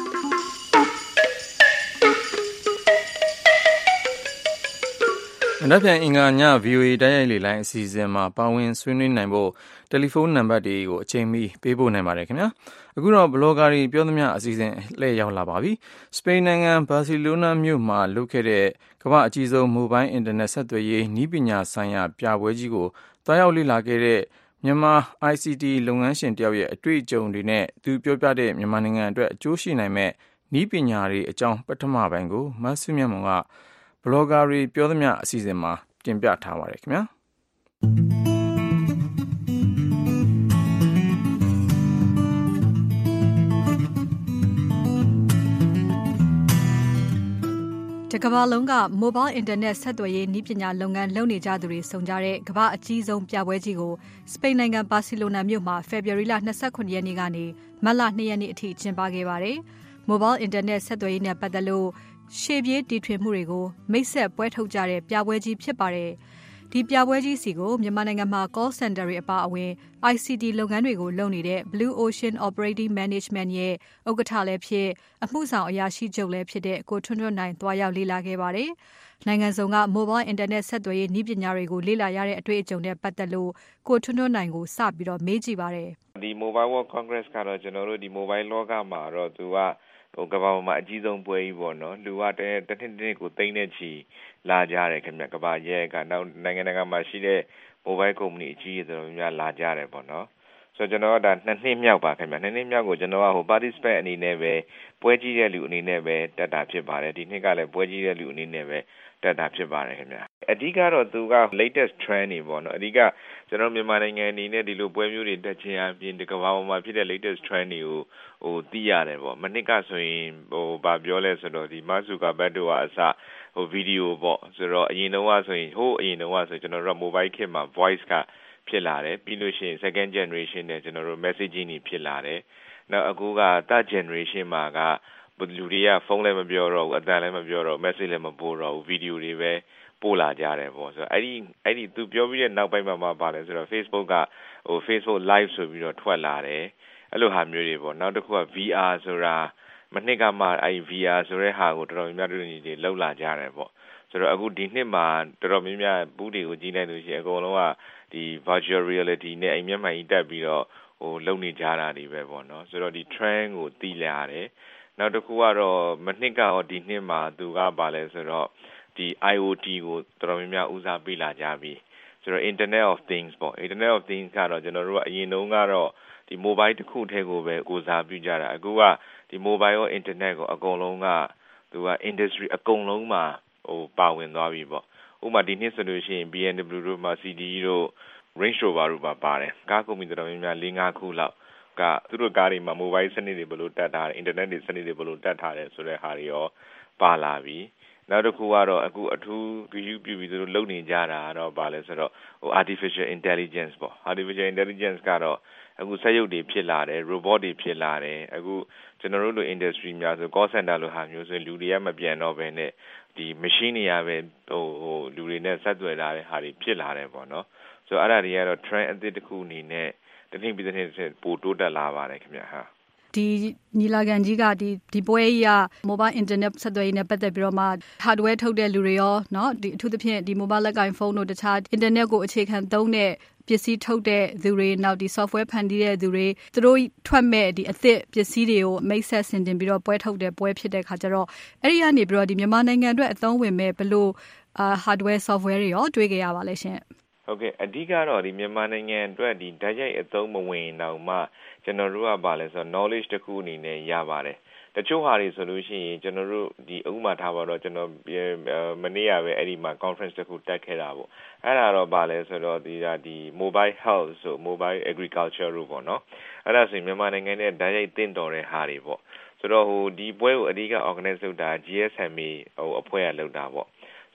B: နောက်ပြန်အင်္ဂါည ဗီအိုအေ တိုက်ရိုက်လေလိုင်းအစီအစဉ်မှာပါဝင်ဆွေးနွေးနိုင်ဖို့တယ်လီဖုန်းနံပါတ်တွေကိုအချိန်မီပေးပို့နိုင်ပါတယ်ခင်ဗျာအခုတော့ဘလော့ဂါတွေပြောသမျှအစီအစဉ်လှည့်ရောက်လာပါပြီစပိန်နိုင်ငံဘာစီလိုနာမြို့မှာလုပ်ခဲ့တဲ့ကမ္ဘာအကြီးဆုံးမိုဘိုင်းအင်တာနက်ဆက်သွယ်ရေးနည်းပညာဆိုင်ရာပြပွဲကြီးကိုတွားရောက်လေ့လာခဲ့တဲ့မြန်မာ အိုင် စီ တီ လုပ်ငန်းရှင်တယောက်ရဲ့အတွေ့အကြုံတွေနဲ့သူပြောပြတဲ့မြန်မာနိုင်ငံအတွက်အကျိုးရှိနိုင်မဲ့နည်းပညာတွေအကြောင်းပထမပိုင်းကိုမဆုမြတ်မွန်ကဘလော့ဂါတွေပြောသမျှအစီအစဉ်မှာတင်ပြထားပါတယ်ခင်ဗျာ
A: တကမ္ဘာလုံးက mobile internet ဆက်သွယ်ရေးနည်းပညာလုပ်ငန်းလုပ်နေကြသူတွေစုံကြတဲ့ကမ္ဘာအကြီးဆုံးပြပွဲကြီးကိုစပိန်နိုင်ငံဘာစီလိုနာမြို့မှာ February လtwenty-seventhရက်နေ့ကနေမတ်လtwoရက်နေ့အထိကျင်းပခဲ့ပါတယ်။ mobile internet ဆက်သွယ်ရေးနဲ့ပတ်သက်လို့ရှေ့ပြေးတီထွင်မှုတွေကိုမိတ်ဆက်ပွဲထုတ်ကြတဲ့ပြပွဲကြီးဖြစ်ပါတယ်။ဒီပြပွဲကြီးစီကိုမြန်မာနိုင်ငံမှာ call center တွေအပါအဝင် အိုင် စီ တီ လုပ်ငန်းတွေကိုလုပ်နေတဲ့ Blue Ocean Operating Management ရဲ့ဥက္ကဋ္ဌလည်းဖြစ်အမှုဆောင်အရာရှိချုပ်လည်းဖြစ်တဲ့ကိုထွန်းထွန်းနိုင်တွားရောက်လေ့လာခဲ့ပါတယ်။နိုင်ငံစုံက mobile internet ဆက်သွယ်ရေးနည်းပညာတွေကိုလေ့လာရတဲ့အတွေ့အကြုံနဲ့ပတ်သက်လို့ကိုထွန်းထွန်းနိုင်ကိုစပြီးတော့မေးကြည့်ပါတယ်
E: ။ဒီ Mobile World Congress ကတော့ကျွန်တော်တို့ဒီ mobile လောကမှာတော့သူကဟိုကမ္ဘာမှာအကြီးဆုံးပွဲကြီးပေါ့နော်လူကတနေ့တစ်နေ့ကိုသိန်းနဲ့ချီလာကြတယ်ခင်ဗျကမ္ဘာရဲ့ကနောက်နိုင်ငံတကာမှာရှိတဲ့ mobile company အကြီးတွေတော်များလာကြတယ်ပေါ့နော်ဆိုတော့ကျွန်တော်ကဒါနှစ်နှစ်မြောက်ပါခင်ဗျနှစ်နှစ်မြောက်ကိုကျွန်တော်ကဟို participant အနေနဲ့ပဲပွဲကြီးတဲ့လူအနေနဲ့ပဲတက်တာဖြစ်ပါတယ်ဒီနှစ်ကလည်းပွဲကြီးတဲ့လူအနေနဲ့ပဲတက်တာဖြစ်ပါတယ်ခင်ဗျအဓိကတော့သူက latest trend တွေပေါ့နော်အဓိကကျွန်တော်မြန်မာနိုင်ငံအနေနဲ့ဒီလိုပွဲမျိုးတွေတက်ခြင်းအပြင်ဒီကမ္ဘာပေါ်မှာဖြစ်တဲ့ latest trend တွေကိုဟိုသိရတယ်ပေါ့မနစ်ကဆိုရင်ဟိုဗာပြောလဲဆိုတော့ဒီမာဆူကာဘတ်တို့ကအစဟိုဗီဒီယိုပေါ့ဆိုတော့အရင်တော့ဆိုရင်ဟိုအရင်တော့ဆိုကျွန်တော်တို့ mobile ခေတ်မှာ voice ကဖြစ်လာတယ်ပြီးလို့ရှိရင် second generation နဲ့ကျွန်တော်တို့ messaging တွေဖြစ်လာတယ်နောက်အခုက third generation မှာကလူတွေကဖုန်းလည်းမပြောတော့ဘူးအသံလည်းမပြောတော့ message လည်းမပို့တော့ဘူးဗီဒီယိုတွေပဲပို့လာကြတယ်ပေါ့ဆိုတော့အဲ့ဒီအဲ့ဒီသူပြောပြီးတဲ့နောက်ပိုင်းမှာပါလဲဆိုတော့ Facebook ကဟို Facebook live ဆိုပြီးတော့ထွက်လာတယ်အဲ့လိုဟာမျိုးတွေပေါ့နောက်တစ်ခုက ဗီ အာ ဆိုတာမနှစ်ကမှအဲ့ ဗီ အာ ဆိုတဲ့ဟာကိုတော်တော်များများတို့ညီတွေလောက်လာကြတယ်ပေါ့ဆိုတော့အခုဒီနှစ်မှာတော်တော်များများဘူးတွေကိုကြီးလိုက်လို့ရှိရင်အကုန်လုံးကဒီ virtual reality နဲ့အိမ်မျက်မှန်ကြီးတက်ပြီးတော့ဟိုလုံနေကြတာတွေပဲပေါ့နော်ဆိုတော့ဒီ trend ကိုသိလာရတယ်နောက်တစ်ခုကတော့မနှစ်ကရောဒီနှစ်မှာသူကပါလဲဆိုတော့ဒီ အိုင် အို တီ ကိုတော်တော်များများဦးစားပေးလာကြပြီဆိုတော့ Internet of Things ပေါ့ Internet of Things ကတော့ကျွန်တော်တို့ကအရင်တုန်းကတော့ဒီ mobile တစ်ခုထဲကိုပဲကိုစားပြုကြတာအခုကဒီ mobile ရော internet ကိုအကုန်လုံးကသူက industry အကုန်လုံးမှာဟိုပါဝင်သွားပြီပေါ့ဥပမာဒီနှစ်ဆိုလို့ရှိရင် ဘီ အမ် ဒဘလျူ တို့မှာ စီ ဒီ အီ တို့ Range Rover တို့ပါပါတယ်ကားကုမ္ပဏီတော်တော်များများ၄၅ခုလောက်ကသူတို့ကားတွေမှာ mobile စနစ်တွေဘယ်လိုတက်ထားတယ် internet တွေစနစ်တွေဘယ်လိုတက်ထားတယ်ဆိုတဲ့ဟာတွေရောပါလာပြီနောက်တစ်ခုကတော့အခုအထူးဂရုပြုပြီးသူတို့လုပ်နေကြတာတော့ပါလဲဆိုတော့ဟို artificial intelligence ပေါ့ artificial intelligence ကတော့အခုစက်ရုပ်တွေဖြစ်လာတယ် robot တွေဖြစ်လာတယ်အခုကျွန်တော်တို့လို industry များဆို call center လိုဟာမျိုးဆိုလူတွေကမပြန်တော့ဘဲနဲ့ဒီ machine တွေကပဲဟိုဟိုလူတွေနဲ့ဆက်သွယ်လာတဲ့ဟာတွေဖြစ်လာတယ်ပေါ့နော်ဆိုတော့အဲ့ဒါတွေကတော့ trend အသစ်တစ်ခုအနေနဲ့တနည်းပြီးတဲ့နေ့ပိုတိုးတက်လာပါတယ်ခင်ဗျာဟာ
A: ဒီညီလာခံကြီးကဒီဒီပွဲကြီးက mobile internet ဆက်သွယ်ရေးနဲ့ပတ်သက်ပြီးတော့မှ hardware ထုတ်တဲ့လူတွေရောเนาะဒီအထူးသဖြင့်ဒီ mobile လက်ကိုင်ဖုန်းတို့တခြား internet ကိုအခြေခံသုံးတဲ့ပစ္စည်းထုတ်တဲ့သူတွေနောက်ဒီ software ဖန်တီးတဲ့သူတွေသူတို့ထွက်မဲ့ဒီအသစ်ပစ္စည်းတွေကိုမိတ်ဆက်ဆင်တင်ပြီးတော့ပွဲထုတ်တဲ့ပွဲဖြစ်တဲ့ခါကျတော့အဲ့ဒီကနေပြီးတော့ဒီမြန်မာနိုင်ငံအတွက်အသုံးဝင်မဲ့ဘလို့အာ hardware software တွေရောတွေ့ကြရပါလဲရှင်
E: ဟုတ်ကဲ့အဓိကတော့ဒီမြန်မာနိုင်ငံအတွက်ဒီဓာတ်ရိုက်အသုံးမဝင်တော့မှကျွန်တော်တို့ကပါလဲဆိုတော့ knowledge တစ်ခုအနေနဲ့ရပါတယ်တချို့ဟာတွေဆိုလို့ရှိရင်ကျွန်တော်တို့ဒီဥပမာထားပါတော့ကျွန်တော်မနေ့ကပဲအဲ့ဒီမှာ conference တစ်ခုတက်ခဲ့တာပေါ့အဲ့ဒါတော့ပါလဲဆိုတော့ဒီဒါဒီ mobile health ဆို mobile agriculture လို့ပေါ့နော်အဲ့ဒါဆိုမြန်မာနိုင်ငံနဲ့ဓာတ်ရိုက်တင့်တော်တဲ့ဟာတွေပေါ့ဆိုတော့ဟိုဒီပွဲကိုအဓိက organize လုပ်တာ ဂျီ အက်စ် အမ် အေ ဟိုအဖွဲ့ကလုပ်တာပေါ့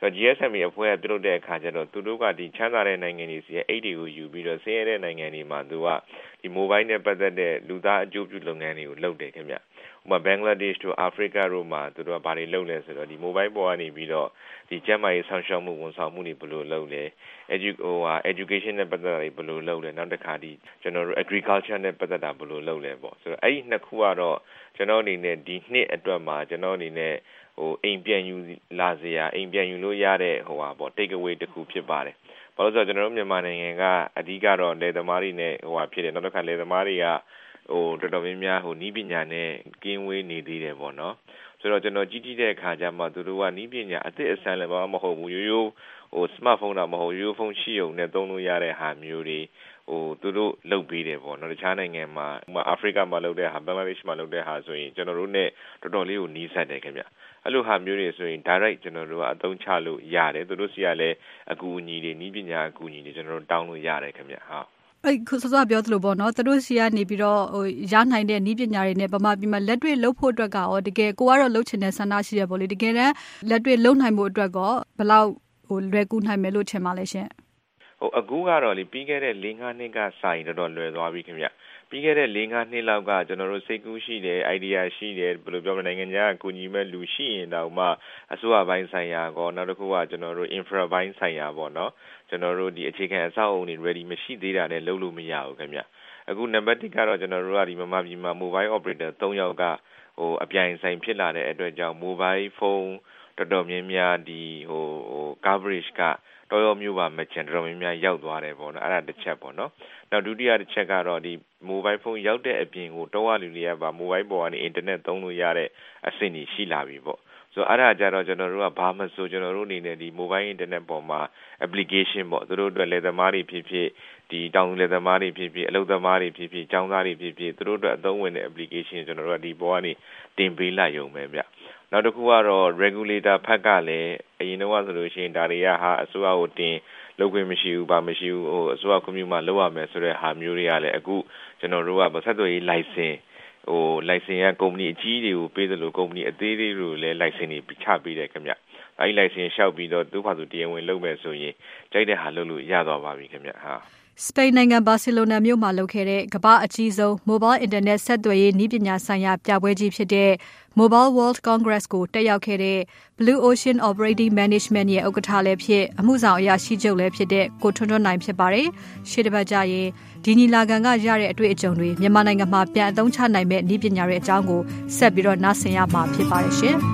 E: ဆိုတော့ G S M A အဖွဲ့ကပြုလုပ်တဲ့အခါကျတော့သူတို့ကဒီချမ်းသာတဲ့နိုင်ငံတွေစီရဲ့အိတ်တွေကိုယူပြီးတော့ဆင်းရဲတဲ့နိုင်ငံတွေမှာသူကဒီ mobile နဲ့ပတ်သက်တဲ့လူသားအကျိုးပြုလုပ်ငန်းတွေကိုလုပ်တယ်ခင်ဗျဥပမာ Bangladesh တို့ Africa တို့မှာသူတို့ကဘာတွေလုပ်လဲဆိုတော့ဒီ mobile ပေါ်ကနေပြီးတော့ဒီကျန်းမာရေးဆောင်ရှောက်မှုဝန်ဆောင်မှုတွေဘယ်လိုလုပ်လဲ edu ဟိုဟာ education နဲ့ပတ်သက်တာတွေဘယ်လိုလုပ်လဲနောက်တစ်ခါဒီကျွန်တော်တို့ agriculture နဲ့ပတ်သက်တာဘယ်လိုလုပ်လဲပေါ့ဆိုတော့အဲ့ဒီနှစ်ခုကတော့ကျွန်တော်အနေနဲ့ဒီနှစ်အတွက်မှာကျွန်တော်အနေနဲ့ဟိုအိမ်ပြန်ယူလာစရာအိမ်ပြန်ယူလို့ရတဲ့ဟိုဟာပေါ့ take away တစ်ခုဖြစ်ပါတယ်ဘာလို့ဆိုတော့ကျွန်တော်တို့မြန်မာနိုင်ငံကအဓိကတော့လယ်သမားတွေနဲ့ဟိုဟာဖြစ်တယ်နောက်တစ်ခါလယ်သမားတွေကဟိုတော်တော်များများဟိုနီးပညာနဲ့ကင်းဝေးနေသေးတယ်ပေါ့နော်ဆိုတော့ကျွန်တော်ကြည့်ကြည့်တဲ့အခါကျမှသူတို့ကနီးပညာအသစ်အဆန်းလည်းမဟုတ်ဘူးရိုးရိုးဟို smartphone တော့မဟုတ်ရိုးရိုးဖုန်းရှိုံနဲ့သုံးလို့ရတဲ့ဟာမျိုးတွေဟိုသူတို့လုပ်ပေးတယ်ပေါ့နော်တခြားနိုင်ငံမှာဥပမာအာဖရိကမှာလုပ်တဲ့ဟာဘင်္ဂလားဒေ့ရှ်မှာလုပ်တဲ့ဟာဆိုရင်ကျွန်တော်တို့ ਨੇ တော်တော်လေးကိုနီးစပ်တယ်ခင်ဗျအဲ့လိုဟာမျိုးတွေဆိုရင် direct ကျွန်တော်တို့ကအသုံးချလို့ရတယ်သူတို့စီကလည်းအကူအညီတွေနီးပညာအကူအညီတွေကျွန်တော်တို့တောင်းလို့ရတယ်ခင်ဗျဟုတ်
A: အဲ့ခုစောစောပြောသလိုပေါ့နော်သူတို့စီကနေပြီးတော့ဟိုရနိုင်တဲ့နီးပညာတွေနဲ့ဗမာပြည်မှာလက်တွေ့လုပ်ဖို့အတွက်ကရောတကယ်ကိုကတော့လုပ်ချင်တဲ့ဆန္ဒရှိရပေါ့လေတကယ်တမ်းလက်တွေ့လုပ်နိုင်ဖို့အတွက်ကောဘယ်လောက်ဟိုလွယ်ကူနိုင်မယ်လို့ထင်ပါလဲရှင်
E: ဟိုအခုကတော့လေပြီးခဲ့တဲ့၄-၅နှစ်ကစာရင်တော်တော်လွယ်သွားပြီခင်ဗျပြီးခဲ့တဲ့၄-၅နှစ်လောက်ကကျွန်တော်တို့စိတ်ကူးရှိတယ် idea ရှိတယ်ဘယ်လိုပြောမလဲနိုင်ငံခြားအကူအညီမဲ့လူရှိရင်တောင်မှအစိုးရပိုင်းဆိုင်ရာကောနောက်တစ်ခုကကျွန်တော်တို့ infra ပိုင်းဆိုင်ရာပေါ့နော်ကျွန်တော်တို့ဒီအခြေခံအဆောက်အအုံတွေ ready မရှိသေးတာနဲ့လုပ်လို့မရဘူးခင်ဗျအခုနံပါတ်တစ်ကတော့ကျွန်တော်တို့ကဒီမြန်မာပြည်မှာ mobile operator ၃ယောက်ကဟိုအပြိုင်ဆိုင်ဖြစ်လာတဲ့အတွက်ကြောင့် mobile phone တော်တော်များများဒီဟိုဟို coverage ကတော်တော်မျိုးပါမချင်တော်တော်များများရောက်သွားတယ်ပေါ့နော်အဲ့ဒါတစ်ချက်ပေါ့နော်နောက်ဒုတိယတစ်ချက်ကတော့ဒီ mobile phone ရောက်တဲ့အပြင်ကိုတော့ဝလူတွေကပါ mobile ပေါ်ကနေ internet သုံးလို့ရတဲ့အဆင့်ကြီးရှိလာပြီပေါ့ဆိုအဲ့ဒါကြတော့ကျွန်တော်တို့ကဘာမှဆိုကျွန်တော်တို့အနေနဲ့ဒီ mobile internet ပေါ်မှာ application ပေါ့သူတို့အတွက်လက်သမားတွေဖြစ်ဖြစ်ဒီတောင်လက်သမားတွေဖြစ်ဖြစ်အလုပ်သမားတွေဖြစ်ဖြစ်ကျောင်းသားတွေဖြစ်ဖြစ်သူတို့အတွက်အသုံးဝင်တဲ့ application ကျွန်တော်တို့ကဒီပေါ်ကနေတင်ပေးလိုက်ရုံပဲဗျနောက်တစ်ခုကတော့ regulator ဖက်ကလည်းအရင်တော့ဆိုလို့ရှိရင်ဒါတွေကဟာအစိုးရကိုတင်လုပ်ခွင့်မရှိဘူးဘာမရှိဘူးဟိုအစိုးရကွန်မြူမှာလုပ်ရမယ်ဆိုတဲ့ဟာမျိုးတွေကလည်းအခုကျွန်တော်တို့ကဆက်သွယ်ရေး license ဟို license ကကုမ္ပဏီအကြီးတွေကိုပေးသလိုကုမ္ပဏီအသေးလေးတွေကိုလည်း license တွေချပေးတယ်ခင်ဗျအဲဒီ license လျှောက်ပြီးတော့သူ့ဘာသူတရားဝင်လုပ်မယ်ဆိုရင်ကြိုက်တဲ့ဟာလုပ်လို့ရသွားပါပြီခင်ဗျဟာ
A: စပိန်နိုင်ငံဘာစီလိုနာမြို့မှာလုပ်ခဲ့တဲ့ကမ္ဘာအကြီးဆုံး Mobile Internet ဆက်သွယ်ရေးနည်းပညာဆိုင်ရာပြပွဲကြီးဖြစ်တဲ့ Mobile World Congress ကိုတက်ရောက်ခဲ့တဲ့ Blue Ocean Operating Management ရဲ့ဥက္ကဋ္ဌလည်းဖြစ်အမှုဆောင်အရာရှိချုပ်လည်းဖြစ်တဲ့ကိုထွန်းထွန်းနိုင်ဖြစ်ပါတယ်။ရှေ့တစ်ပတ်ကျရင်ဒီညီလာခံကရတဲ့အတွေ့အကြုံတွေမြန်မာနိုင်ငံမှာပြန်အသုံးချနိုင်မဲ့နည်းပညာတွေအကြောင်းကိုဆက်ပြီးတော့နားဆင်ရမှာဖြစ်ပါတယ်ရှင်။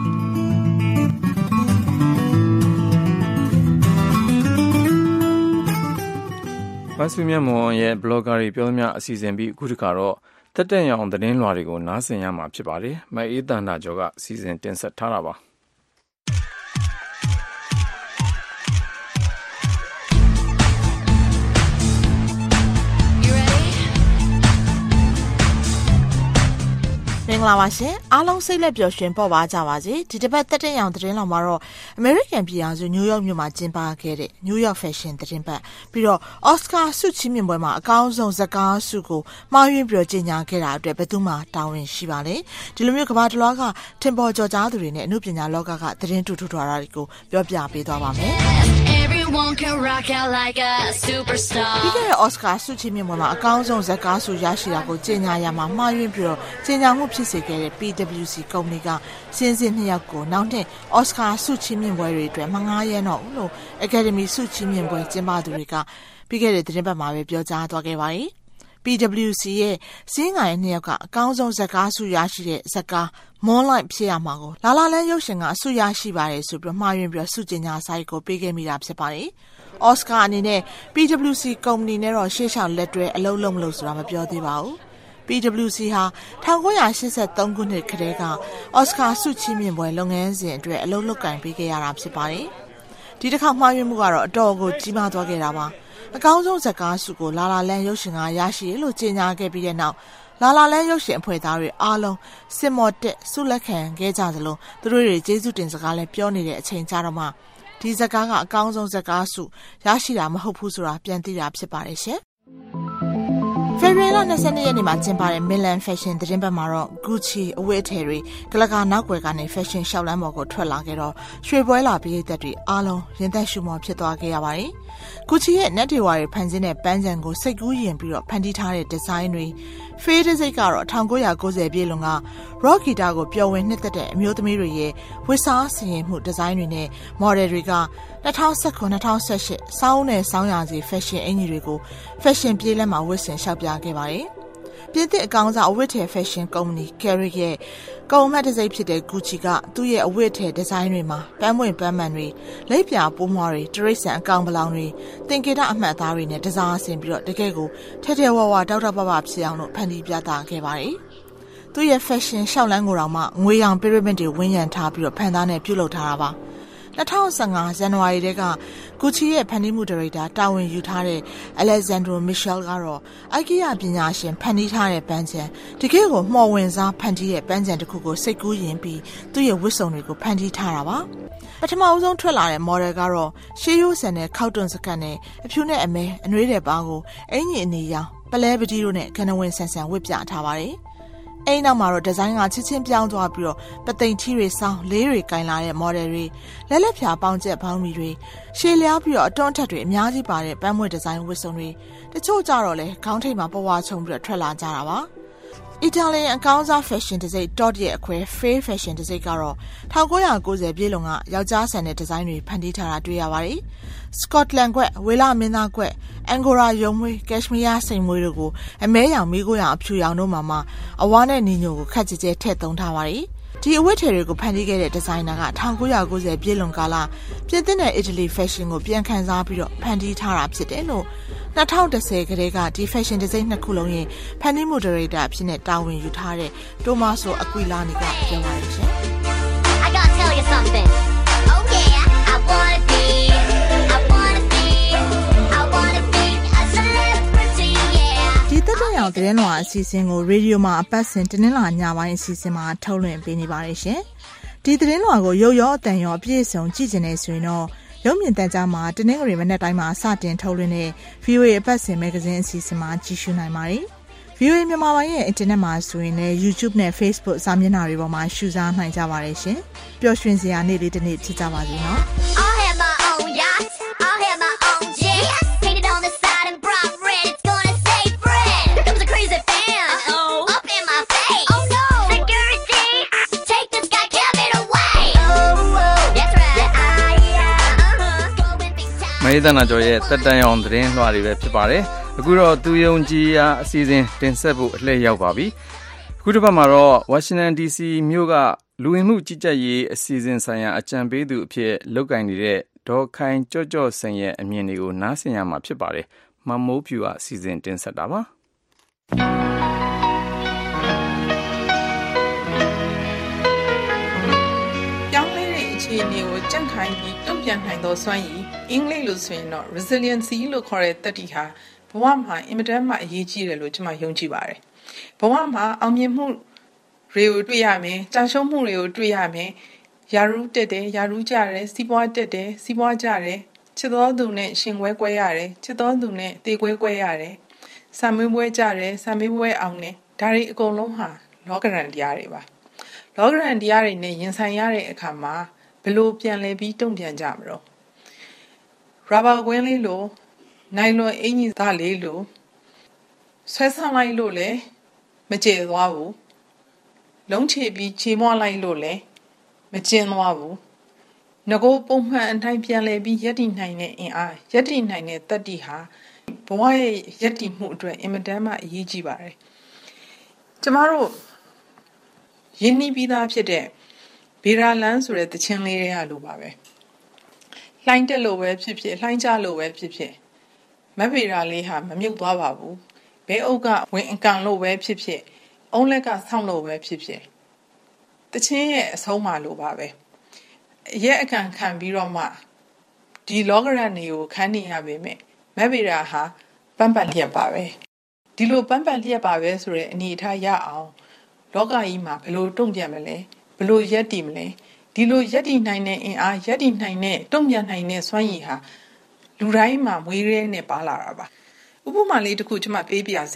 B: မဆုမြတ်မောင်ရဲ့ blogger တွေပြောသမျှအစီအစဉ်ပြီးအခုတခါတော့တက်တက်ရောင်သတင်းလွှာတွေကိုနားဆင်ရမှာဖြစ်ပါတယ်။မအေးတန်တာကျော်ကအစီအစဉ်တင်ဆက်ထားတာပါ။
D: မင်္ဂလာပါရှင်အားလုံးစိတ်လက်ပျော်ရွှင်ပေါ့ပါကြပါစေဒီတစ်ပတ်တက်တဲ့ရောင်သတင်းလောက်မှာတော့အမေရိကန်ပြည်ထောင်စုနယူးယောက်မြို့မှာကျင်းပခဲ့တဲ့ New York Fashion သတင်းပတ်ပြီးတော့ Oscar ဆုချီးမြှင့်ပွဲမှာအကောင်းဆုံးဇာတ်ကားဆုကိုမှားယွင်းပြောကြေညာခဲ့တာအတွက်ဘယ်သူမှတာဝန်ရှိပါလဲဒီလိုမျိုးကမ္ဘာတစ်လွှားကထင်ပေါ်ကျော်ကြားသူတွေနဲ့အမှုပညာလောကကသတင်းတူထူထွားတာတွေကိုပြောပြပေးသွားပါမယ်Everyone can rock out like a superstar ဒီကနေ့ Oscar ဆုချီးမြှင့်ပွဲမှာအကောင်းဆုံးဇာတ်ကားဆုရရှိတာကိုကြေညာရမှာမှားယွင်းပြီးတော့ကြေညာမှုဖြစ်စေခဲ့တဲ့ P W C ကုမ္ပဏီကစင်းစင်းနှစ်ယောက်ကိုနောက်နှစ် Oscar ဆုချီးမြှင့်ပွဲတွေအတွက်မငားရဲတော့ဘူးလို့ Academy ဆုချီးမြှင့်ပွဲကျင်းပသူတွေကပြီးခဲ့တဲ့သတင်းပတ်မှာပဲပြောကြားသွားခဲ့ပါတယ်။ P W C ရဲ့စင်းငါရဲ့နှစ်ယောက်ကအကောင်းဆုံးဇာတ်ကားဆုရရှိတဲ့ဇာတ်ကား Moonlight ဖြစ်ရမှာကိုလာလာလန်းရုပ်ရှင်ကအဆုရရှိပါတယ်ဆိုပြီးမှားယွင်းပြီးဆုကြေညာစာရေးကိုပေးခဲ့မိတာဖြစ်ပါတယ်။ Oscar အနေနဲ့ P W C ကုမ္ပဏီနဲ့တော့ရှေ့လျှောက်လက်တွဲအလုပ်လုပ်မလို့ဆိုတာမပြောသေးပါဘူး။ P W C ဟာ၁၉၈၃ခုနှစ်ကတည်းက Oscar ဆုချီးမြှင့်ပွဲလုပ်ငန်းစဉ်အတွက်အလုပ်လုပ်ကင်ပေးခဲ့ရတာဖြစ်ပါတယ်။ဒီတစ်ခါမှားယွင်းမှုကတော့အတော်ကိုကြီးမားသွားခဲ့တာပါ။အကောင်းဆုံးဇာတ်ကားဆုကိုလာလာလန်းရုပ်ရှင်ကရရှိလို့ကြေညာခဲ့ပြီးတဲ့နောက်လာလာလန်းရုပ်ရှင်အဖွဲ့သားတွေအားလုံးစစ်မော်တက်ဆုလက်ခံခဲ့ကြသလိုသူတို့တွေကျေးဇူးတင်စကားလည်းပြောနေတဲ့အချိန်ကြတော့မှဒီဇာတ်ကားကအကောင်းဆုံးဇာတ်ကားဆုရရှိတာမဟုတ်ဘူးဆိုတာပြန်သိတာဖြစ်ပါတယ်ရှင်။ဖေဖော်ဝါရီလ၂၂ရက်နေ့မှာကျင်းပတဲ့ Milan Fashion သတင်းပတ်မှာတော့ Gucci အဝတ်အထည်တွေကလကာနောက်ွယ်ကနေ Fashion ရှောက်လမ်းပေါ်ကိုထွက်လာခဲ့တော့ရွှေပွဲလာပရိသတ်တွေအားလုံးရင်သက်ရှူမောဖြစ်သွားခဲ့ရပါတယ်။ Gucci ရဲ့နက်တွေဝါတွေဖန်ဆင်းတဲ့ပန်းခြံကိုစိတ်ကူးယဉ်ပြီးတော့ဖန်တီးထားတဲ့ဒီဇိုင်းတွေဖေးတဲ့စိတ်ကတော့၁၉၉၀ပြည့်လွန်က rock guitar ကိုပျော်ဝင်နှစ်သက်တဲ့အမျိုးသမီးတွေရဲ့ဝတ်စားဆင်ရင်မှုဒီဇိုင်းတွေနဲ့ model တွေက၂၀၁၉-၂၀၁၈စောင်းနဲ့စောင်းရာစီ fashion အင်ကြီးတွေကို fashion ပြေးလမ်းမှာဝတ်ဆင်ရှောက်ပြခဲ့ပါတယ်။ပြည်သစ်အကောင်စားအဝတ်ထည် fashion company Carrick ရဲ့ကုန်အမှတ်တံဆိပ်ဖြစ်တဲ့ Gucci ကသူ့ရဲ့အဝတ်ထည်ဒီဇိုင်းတွေမှာပန်းပွင့်ပန်းမှန်တွေလက်ပြပိုးမွားတွေတရိတ်ဆန်အကောင်ပလောင်တွေသင်္ကေတအမှတ်အသားတွေနဲ့ဒီဇိုင်းဆင်ပြီးတော့တကယ်ကိုထဲထဲဝါဝါတောက်တောက်ပပဖြစ်အောင်လို့ဖန်တီးပြသခဲ့ပါတယ်။သူ့ရဲ့ fashion ရှောက်လန်းကိုတောင်မှငွေရောင် pyramid တွေဝန်းရံထားပြီးတော့ဖန်သားနဲ့ပြုလုပ်ထားတာပါ။၂၀၁၅ဇန်နဝါရီတည်းက Gucci ရဲ့ဖန်တီးမှုဒါရိုက်တာတာဝန်ယူထားတဲ့ Alessandro Michele ကတော့ IKEA ပညာရှင်ဖန်တီးထားတဲ့ပန်းခြံတကယ်ကိုမှော်ဝင်စားဖန်တီးတဲ့ပန်းခြံတစ်ခုကိုစိတ်ကူးယဉ်ပြီးသူ့ရဲ့ဝတ်စုံတွေကိုဖန်တီးထားတာပါပထမအဆုံးထွက်လာတဲ့ model ကတော့ရှေးရိုးဆန်တဲ့ခောက်တွန်းစကတ်နဲ့အဖြူနဲ့အမဲအနွေးတဲ့ပါးကိုအင်ကြီးအနေရောင်ပလဲပတိတို့နဲ့ခဏဝင်ဆန်ဆန်ဝတ်ပြထားပါတယ်အိမ်နောက်မှာတော့ဒီဇိုင်းကချစ်ချင်းပြောင်းသွားပြီးတော့ပသိမ်ထီတွေစောင်းလေးတွေကင်လာတဲ့ model တွေလက်လက်ဖြာပေါင်းချက်ပေါင်းမီတွေရှည်လျားပြီးတော့အတွန်းထက်တွေအများကြီးပါတဲ့ပန်းမွေဒီဇိုင်းဝတ်စုံတွေတချို့ကြတော့လဲခေါင်းထိပ်မှာပဝါချုံပြီးတော့ထွက်လာကြတာပါအီတာလီအကောင်စား fashion ဒီဇိုင်း dot ရဲ့အခွဲ Fair fashion ဒီဇိုင်းကတော့၁၉၉၀ပြည့်လွန်ကယောက်ျားဆန်တဲ့ဒီဇိုင်းတွေဖန်တီးထားတာတွေ့ရပါတယ်။ Scotland ကွက်ဝေလာမင်းသားကွက်အန်ဂိုရာရုံမွေးကက်ရှမီးယားစိန်မွေးတို့ကိုအမဲရောင်မီးကိုရောင်အဖြူရောင်တို့မှာမှအဝါနဲ့နီညိုကိုခက်ကြဲကြဲထည့်သုံးထားပါတယ်။ဒီအဝတ်ထည်တွေကိုဖန်တီးခဲ့တဲ့ဒီဇိုင်နာက၁၉၉၀ပြည့်လွန်ကာလပြင်သစ်နဲ့အီတလီ fashion ကိုပြန်ခန်းစားပြီးတော့ဖန်တီးထားတာဖြစ်တယ်လို့၂၀၁၀ကတည်းကဒီ fashion ဒီဇိုင်းနှစ်ခုလုံးရဲ့ဖန်တီးမှုဒါရိုက်တာအဖြစ်နဲ့တာဝန်ယူထားတဲ့တိုမာဆိုအကွီလာနီကပြောပါတယ်ရှင် I gotta tell you something. Oh yeah, I wanna be I wanna be I wanna be a celebrity yeah. ဒီတက်တဲ့အောင်သတင်းလွှာအစီအစဉ်ကိုရေဒီယိုမှာအပတ်စဉ်တင်းနှလာညပိုင်းအစီအစဉ်မှာထုတ်လွှင့်ပေးနေပါတယ်ရှင်။ဒီသတင်းလွှာကိုရုပ်ရောအတန်ရောအပြည့်အစုံကြည့်နေဆိုရင်တော့ရုပ်မြင်သံကြားမှာတနင်္ဂနွေမနက်တိုင်းမှာစတင်ထုတ်လွှင့်တဲ့ ဗီအိုအေ အပတ်စဉ်မဂ္ဂဇင်းအစီအစဉ်မှာကြည့်ရှုနိုင်ပါတယ်။ ဗီအိုအေ မြန်မာပိုင်းရဲ့အင်တာနက်မှာဆိုရင်လည်း YouTube နဲ့ Facebook စာမျက်နှာတွေပေါ်မှာရှုစားနိုင်ကြပါတယ်ရှင်။ပျော်ရွှင်စရာနေ့လေးတစ်နေ့ဖြစ်ကြပါစေနော်။ I'll have my own yacht. I'll have my own jet. Painted on the side and bright red. It's gonna say Fred. Here comes a crazy fan. Uh-oh. Up in my face. Oh no. Security. Take this guy, Kevin away. Oh, oh. That's right. Yeah, I, uh-huh. မေဒနာကျော်ရဲ့တက်တန်အောင်သတင်းလွှာတွေပဲဖြစ်ပါတယ်။အခုတော့သူယုံကြည်ရာအစီအစဉ်တင်ဆက်ဖို့အလှည့်ရောက်ပါပြီ။အခုတစ်ပတ်မှာတော့ Washington ဒီ စီ မြို့ကလူဝင်မှုကြီးကြပ်ရေးအစီအစဉ်ဆိုင်ရာအကြံပေးသူအဖြစ်လုပ်ကိုင်နေတဲ့ဒေါ်ခိုင်ကြော့ကြော့ဆန်ရဲ့အမြင်တွေကိုနားဆင်ရမှာဖြစ်ပါတယ်။မမိုးဖြူကအစီအစဉ်တင်ဆက်တာပါ။
U: ပြောင်းလဲတဲ့အခြေအနေကိုကြန့်ခိုင်ပြီးတုံ့ပြန်နိုင်သောစွမ်းရည်အင်္ဂလိပ်လိုဆိုရင်တော့ resiliency လို့ခေါ်တဲ့တတိဟာဘဝမှာအင်မတန်မှအရေးကြီးတယ်လို့ကျွန်မယုံကြည်ပါတယ်။ဘဝမှာအောင်မြင်မှုတွေကိုတွေ့ရမယ်၊ကြာရှုံးမှုတွေကိုတွေ့ရမယ်၊ယာရုတက်တယ်၊ယာရုကြတယ်၊စီးပွားတက်တယ်၊စီးပွားကြတယ်၊ချစ်တော်သူနဲ့ရှင်ခွဲကွဲရတယ်၊ချစ်တော်သူနဲ့တေခွဲကွဲရတယ်၊ဆံမွေးပွဲကြတယ်၊ဆံမေးပွဲအောင်တယ်။ဒါတွေအကုန်လုံးဟာလောကရန်တရားတွေပါ။လောကရန်တရားတွေနဲ့ရင်ဆိုင်ရတဲ့အခါမှာဘယ်လိုပြန်လဲပြီးတုံ့ပြန်ကြမလို့ရာဘာကွင်းလေးလိုနိုင်လွန်အင်ကြီးသားလေးလိုဆွဲဆောင်လိုက်လို့လည်းမကျေသွားဘူးလုံးချပြီးခြေမွှလိုက်လို့လည်းမကျင်သွားဘူးငကိုပုံမှန်အတိုင်းပြန်လဲပြီးယက်တည်နိုင်တဲ့အင်အားယက်တည်နိုင်တဲ့တတ္တိဟာဘဝရဲ့ယက်တည်မှုအတွက်အင်မတန်မှအရေးကြီးပါတယ်ကျမတို့ယဉ်နီးပြီးသားဖြစ်တဲ့ဘေရာလန်းဆိုတဲ့တခြင်းလေးတွေကလိုပါပဲလှိုင်းတက်လို့ပဲဖြစ်ဖြစ်လှိုင်းကြလို့ပဲဖြစ်ဖြစ်မက်ဗေရာလေးဟာမမြုပ်သွားပါဘူးဘဲအုပ်ကဝင်အကန်လို့ပဲဖြစ်ဖြစ်အုံးလက်ကဆောင်းလို့ပဲဖြစ်ဖြစ်တခြင်းရဲ့အဆုံးမှာလိုပါပဲရဲ့အကန်ခံပြီးတော့မှဒီလောကရန်တွေကိုခန်းနေရပေမဲ့မက်ဗေရာဟာပန်းပန်လျက်ပါပဲဒီလိုပန်းပန်လျက်ပါပဲဆိုတဲ့အနေအထားရအောင်လောကကြီးမှာဘယ်လိုတုံ့ပြန်မလဲဘယ်လိုရက်တည်မလဲဒီလိုရက်တည်နိုင်တဲ့အင်အားရက်တည်နိုင်တဲ့တုံ့ပြန်နိုင်တဲ့စွမ်းရည်ဟာလူတိုင်းမှာမွေးရဲနဲ့ပါလာတာပါဥပမာလေးတစ်ခုကျွန်မပေးပြစီ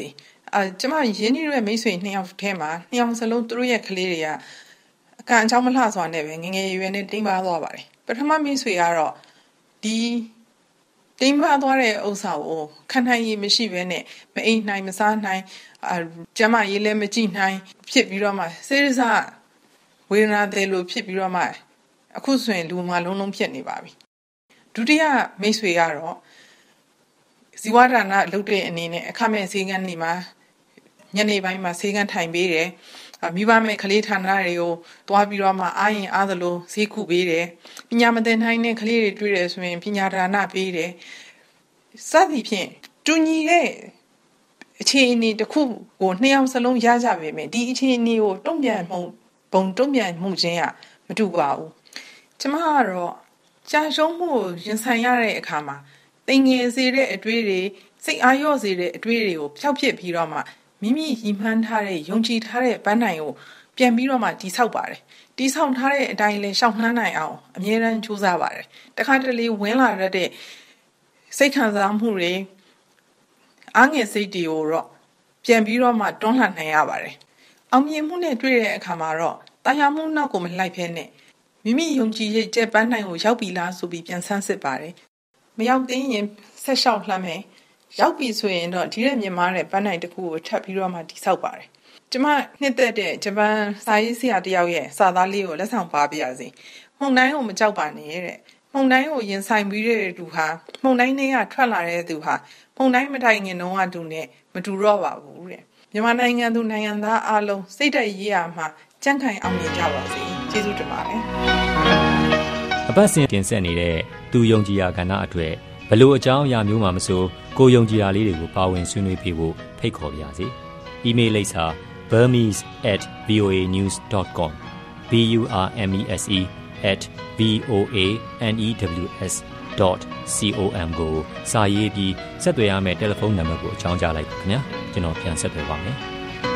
U: အာကျမရင်းနှီးတဲ့မိတ်ဆွေနှစ်ယောက်ထဲမှာနှစ်ယောက်စလုံးသူတို့ရဲ့ကလေးတွေကအကန့်အကြောင်းမလှစွာနဲ့ပဲငငယ်ရွယ်နဲ့တိမ်ပါသွားပါတယ်ပထမမိတ်ဆွေကတော့ဒီတိမ်ပါသွားတဲ့ဥစ္စာကိုခံနိုင်ရမရှိဘဲနဲ့မအိမ်နိုင်မစားနိုင်အာကျမရေးလည်းမကြည့်နိုင်ဖြစ်ပြီးတော့မှစေရစဝေဒနာတွေလိုဖြစ်ပြီးတော့မှအခုဆိုရင်လူမလုံးလုံးဖြစ်နေပါပြီဒုတိယမိတ်ဆွေကတော့ဇီဝဒါနလုပ်တဲ့အနေနဲ့အခမဲ့ဈေးကန်းနေမှာညနေပိုင်းမှာဈေးကန်းထိုင်ပေးတယ်မိဘမဲ့ကလေးဌာနတွေကိုတွားပြီးတော့မှအားရင်အားသလိုဈေးခုပေးတယ်ပညာမသင်နိုင်တဲ့ကလေးတွေတွေ့တယ်ဆိုရင်ပညာဒါနပေးတယ်စသည်ဖြင့်တူညီတဲ့အခြေအနေတစ်ခုကိုနှစ်ယောက်စလုံးရကြပေမဲ့ဒီအခြေအနေကိုတုံ့ပြန်မှုပုံတုံ့ပြန်မှုချင်းကမတူပါဘူးကျမကတော့ကြာရှုံးမှုကိုရင်ဆိုင်ရတဲ့အခါမှာတင်ငယ်စေတဲ့အတွေ့တွေစိတ်အားလျော့စေတဲ့အတွေ့တွေကိုဖျောက်ပစ်ပြီးတော့မှမိမိရည်မှန်းထားတဲ့ယုံကြည်ထားတဲ့ပန်းတိုင်ကိုပြန်ပြီးတော့မှတိဆောက်ပါတယ်တိဆောက်ထားတဲ့အတိုင်းလဲရှောက်နှမ်းနိုင်အောင်အမြဲတမ်းကြိုးစားပါတယ်တခါတလေဝင်လာတဲ့စိတ်ခံစားမှုတွေအားငယ်စိတ်တွေကိုတော့ပြန်ပြီးတော့မှတွန်းလှန်နိုင်ရပါတယ်အောင်မြင်မှုနဲ့တွေ့တဲ့အခါမှာတော့တရားမှုနောက်ကိုမလိုက်ဖဲနဲ့မိမိယုံကြည်ရဲ့ကျက်ပန်းနိုင်ကိုရောက်ပြီလားဆိုပြီးပြန်ဆန်းစစ်ပါတယ်မရောက်သေးရင်ဆက်လျှောက်လှမ်းမယ်ရောက်ပြီဆိုရင်တော့ဒီရဲ့မြန်မာတဲ့ပန်းနိုင်တစ်ခုကိုထပ်ပြီးတော့မှတိဆောက်ပါတယ်ကျမနှစ်သက်တဲ့ဂျပန်စာရေးဆရာတယောက်ရဲ့စာသားလေးကိုလက်ဆောင်ပါပြရစီမှုန်တိုင်းကိုမကြောက်ပါနဲ့တဲ့မှုန်တိုင်းကိုရင်ဆိုင်ပြီးတဲ့သူဟာမှုန်တိုင်းတွေကထွက်လာတဲ့သူဟာမှုန်တိုင်းမတိုင်ခင်တော့ကသူနဲ့မတူတော့ပါဘူးတဲ့မြန်မာနိုင်ငံသူနိုင်ငံသားအားလုံးစိတ်ဓာတ်ရေးရာမှာကြံ့ခိုင်အောင်မြင်ကြပါစေကျေးဇူးတင်ပါတယ်
T: အပတ်စဉ်တင်ဆက်နေတဲ့သူယုံကြည်ရာကဏ္ဍအတွက်ဘလို့အကြောင်းအရာမျိုးမှမဆိုကိုယုံကြည်ရာလေးတွေကိုပါဝင်ဆွေးနွေးပေးဖို့ဖိတ်ခေါ်ပါရစေ။ email လိပ်စာ burmese at voa news dot com b u r m e s e at v o a n e w s dot com ကိုစာရေးပြီးဆက်သွယ်ရမယ့်တယ်လီဖုန်းနံပါတ်ကိုအကြောင်းကြားလိုက်ပါခင်ဗျာ။ကျွန်တော်ပြန်ဆက်သွယ်ပါမယ်။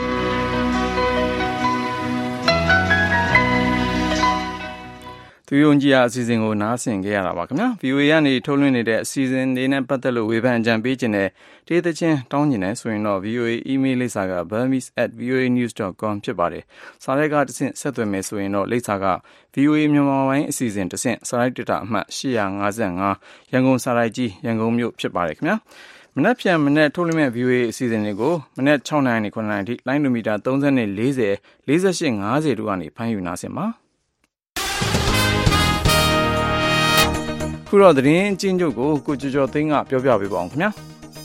B: သူယုံကြည်ရာအစီအစဉ်ကိုနားဆင်ကြရတာပါခင်ဗျာ ဗီအိုအေ ကနေထုတ်လွှင့်နေတဲ့အစီအစဉ်လေးနဲ့ပတ်သက်လို့ဝေဖန်အကြံပေးခြင်းနဲ့တေးသချင်းတောင်းကျင်နေဆိုရင်တော့ ဗီအိုအေ email လိပ်စာက burmese at v o a news dot com ဖြစ်ပါတယ်စာရိုက်ကတစ်ဆင့်ဆက်သွယ်မယ်ဆိုရင်တော့လိပ်စာက ဗီအိုအေ မြန်မာပိုင်းအစီအစဉ်တစ်ဆင့်စာရိုက်ဒေတာအမှတ်၈၅၅ရန်ကုန်စာရိုက်ကြီးရန်ကုန်မြို့ဖြစ်ပါတယ်ခင်ဗျာမနက်ဖြန်မနက်ထုတ်လွှင့်မဲ့ ဗီအိုအေ အစီအစဉ်တွေကိုမနက်၆နာရီနဲ့၇နာရီအထိလိုင်းဒိုမီတာ၃၀နဲ့၄၀ ၄၈ ၅၀တို့ကနေဖမ်းယူနားဆင်ပါခုတော့သတင်းအကျဉ်းချုပ်ကိုကိုကျော်ကျော်သိန်းကပြောပြပေးပါအောင်ခင်ဗျာ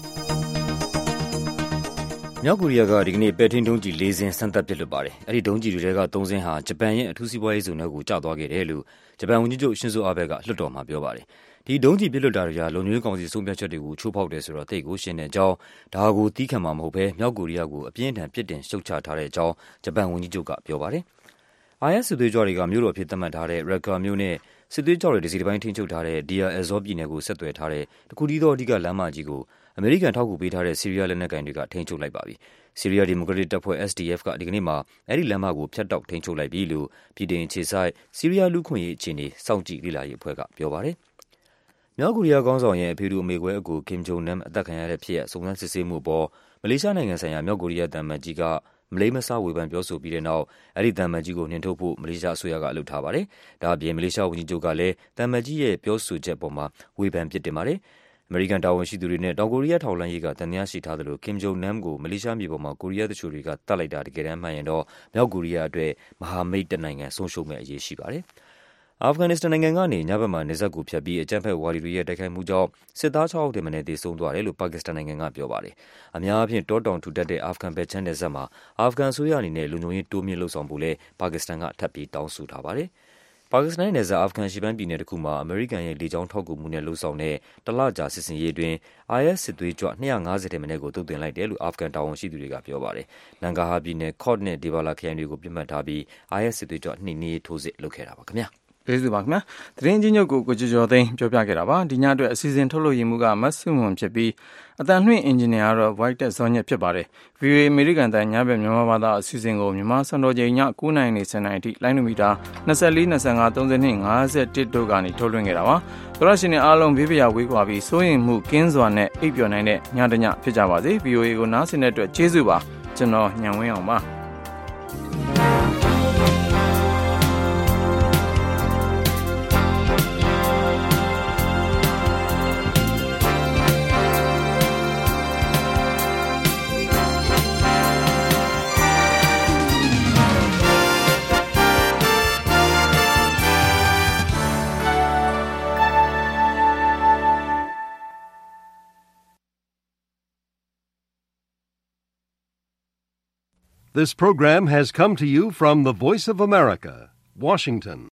C: မြောက်ကိုရီးယားကဒီကနေ့ပဲ့ထိန်းဒုံးကျည်၄စင်းစမ်းသပ်ပစ်လွှတ်ပါတယ်။အဲဒီဒုံးကျည်တွေထဲက၃စင်းဟာဂျပန်ရဲ့အထူးစီးပွားရေးဇုံထဲကိုကျသွားခဲ့တယ်လို့ဂျပန်ဝန်ကြီးချုပ်ရှင်ဇိုအာဘဲကလွှတ်တော်မှာပြောပါတယ်။ဒီဒုံးကျည်ပစ်လွှတ်တာတွေကလုံခြုံရေးကောင်စီဆုံးဖြတ်ချက်တွေကိုချိုးဖောက်တယ်ဆိုတော့သိကိုရှင်းတဲ့အကြောင်းဒါကိုသီးခံမှာမဟုတ်ဘဲမြောက်ကိုရီးယားကိုအပြင်းထန်ပြစ်တင်ရှုတ်ချထားတဲ့အကြောင်းဂျပန်ဝန်ကြီးချုပ်ကပြောပါတယ်။ I S စစ်သွေးကြွတွေကမြို့တော်ဖြစ်သတ်မှတ်ထားတဲ့ရက်ကာမြို့နဲ့စစ်သွေးကြွတွေဒီစီတိုင်းထိန်းချုပ်ထားတဲ့ဒီယာအဇောပြည်နယ်ကိုဆက်သွယ်ထားတဲ့တခုတည်းသောအဓိကလမ်းမကြီးကိုအမေရိကန်ထောက်ကူပေးထားတဲ့ဆီးရီးယားလက်နက်ကိုင်တွေကထိန်းချုပ်လိုက်ပါပြီ။ဆီးရီးယားဒီမိုကရက်တစ်တပ်ဖွဲ့ S D F ကဒီကနေ့မှာအဲဒီလမ်းမကိုဖျက်တောက်ထိန်းချုပ်လိုက်ပြီလို့ပြည်ထောင်ခြေဆိုင်ဆီးရီးယားလူခွင့်ရေးအခြေအနေစောင့်ကြည့်လေ့လာရေးအဖွဲ့ကပြောပါတယ်။မြောက်ကိုရီးယားခေါင်းဆောင်ရဲ့အဖေတို့အမေကွဲအကိုကင်ဂျုံနမ်အသက်ခံရတဲ့ဖြစ်ရပ်စုံစမ်းစစ်ဆေးမှုအပေါ်မလေးရှားနိုင်ငံဆိုင်ရာမြောက်ကိုရီးယားတမန်မတ်ကြီးကမလေးမစားဝေဖန်ပြောဆိုပြီးတဲ့နောက်အဲဒီတမန်မတ်ကြီးကိုနှင်ထုတ်ဖို့မလေးရှားအစိုးရကလှုပ်ထားပါတယ်။ဒါအပြင်မလေးရှားဝန်ကြီးချုပ်ကလည်းတမန်မတ်ကြီးရဲ့ပြောဆိုချက်ပေါ်မှာဝေဖန်ပြစ်တင်ပါတယ်။အမေရိကန်တာဝန်ရှိသူတွေနဲ့တောင်ကိုရီးယားထောက်လှမ်းရေးကတန်တရားရှိထားသလိုကင်ဂျုံနမ်ကိုမလေးရှားမြေပေါ်မှာကိုရီးယားတချို့တွေကတတ်လိုက်တာတကယ်တမ်းမှန်ရင်တော့မြောက်ကိုရီးယားအတွက်မဟာမိတ်တနိုင်ငံဆုံးရှုံးမဲ့အရေးရှိပါတယ်။အာဖဂန်နစ္စတန်နိုင်ငံကနေညဘက်မှာနေဆက်ကိုဖျက်ပြီးအကြမ်းဖက်ဝါဒီတွေရဲ့တိုက်ခိုက်မှုကြောင့်စစ်သား၆ယောက်ထက်မနည်းသေဆုံးသွားတယ်လို့ပါကစ္စတန်နိုင်ငံကပြောပါတယ်။အများအားဖြင့်တောတောင်ထူထပ်တဲ့အာဖဂန်ဘက်ခြမ်းနယ်စပ်မှာအာဖဂန်အစိုးရအနေနဲ့လုံခြုံရေးတိုးမြှင့်လုပ်ဆောင်ဖို့လဲပါကစ္စတန်ကထပ်ပြီးတောင်းဆိုထားပါတယ်။ပါကစ္စတန်နယ်စပ်အာဖဂန်ရှေ့ပိုင်းပြည်နယ်တစ်ခုမှာအမေရိကန်ရဲ့လေကြောင်းထောက်ကူမှုနဲ့လှုံ့ဆော်တဲ့တလကြာစစ်စင်ရေးအတွင်း I S စစ်သွေးကြွ၂၅၀ထက်မနည်းကိုတုတ်တင်လိုက်တယ်လို့အာဖဂန်တာဝန်ရှိသူတွေကပြောပါတယ်။နန်ဂါဟာပြည်နယ်ကော့ဒ်နဲ့ဒေဘာလာခရိုင်တွေကိုပြစ်မှတ်ထားပြီး I S စစ်သွေးကြွနှိမ်နင်းရေးထိုးစစ်လုပ်ခဲ့တာပါခင်ဗျာ။
B: ကျေးဇူးပါခင်ဗျာသတင်းကြီးညုတ်ကိုကိုကျော်ကျော်သိန်းပြောပြခဲ့တာပါဒီညအတွက်အစီအစဉ်ထုတ်လို့ရမှုကမတ်စုမွန်ဖြစ်ပြီးအတန်လွှင့်အင်ဂျင်နီယာကတော့ White ဇော်ညက်ဖြစ်ပါတယ် ဗီအိုအေ အမေရိကန်တန်ညဘက်မြန်မာဘာသာအစီအစဉ်ကိုမြန်မာစံတော်ချိန်ည9နာရီနေ10နာရီအထိလိုင်းနိုမီတာ24 25 32 51တို့ကနေထုတ်လွှင့်ခဲ့တာပါသောရရှင်တွေအားလုံးဘေးပရာဝေးကွာပြီးစိုးရင်မှုကင်းစွာနဲ့အိပ်ပျော်နိုင်တဲ့ညတညဖြစ်ကြပါစေ ဗီအိုအေ ကိုနားဆင်တဲ့အတွက်ကျေးဇူးပါကျွန်တော်ညံဝင်းအောင်ပါ
F: This program has come to you from the Voice of America, Washington.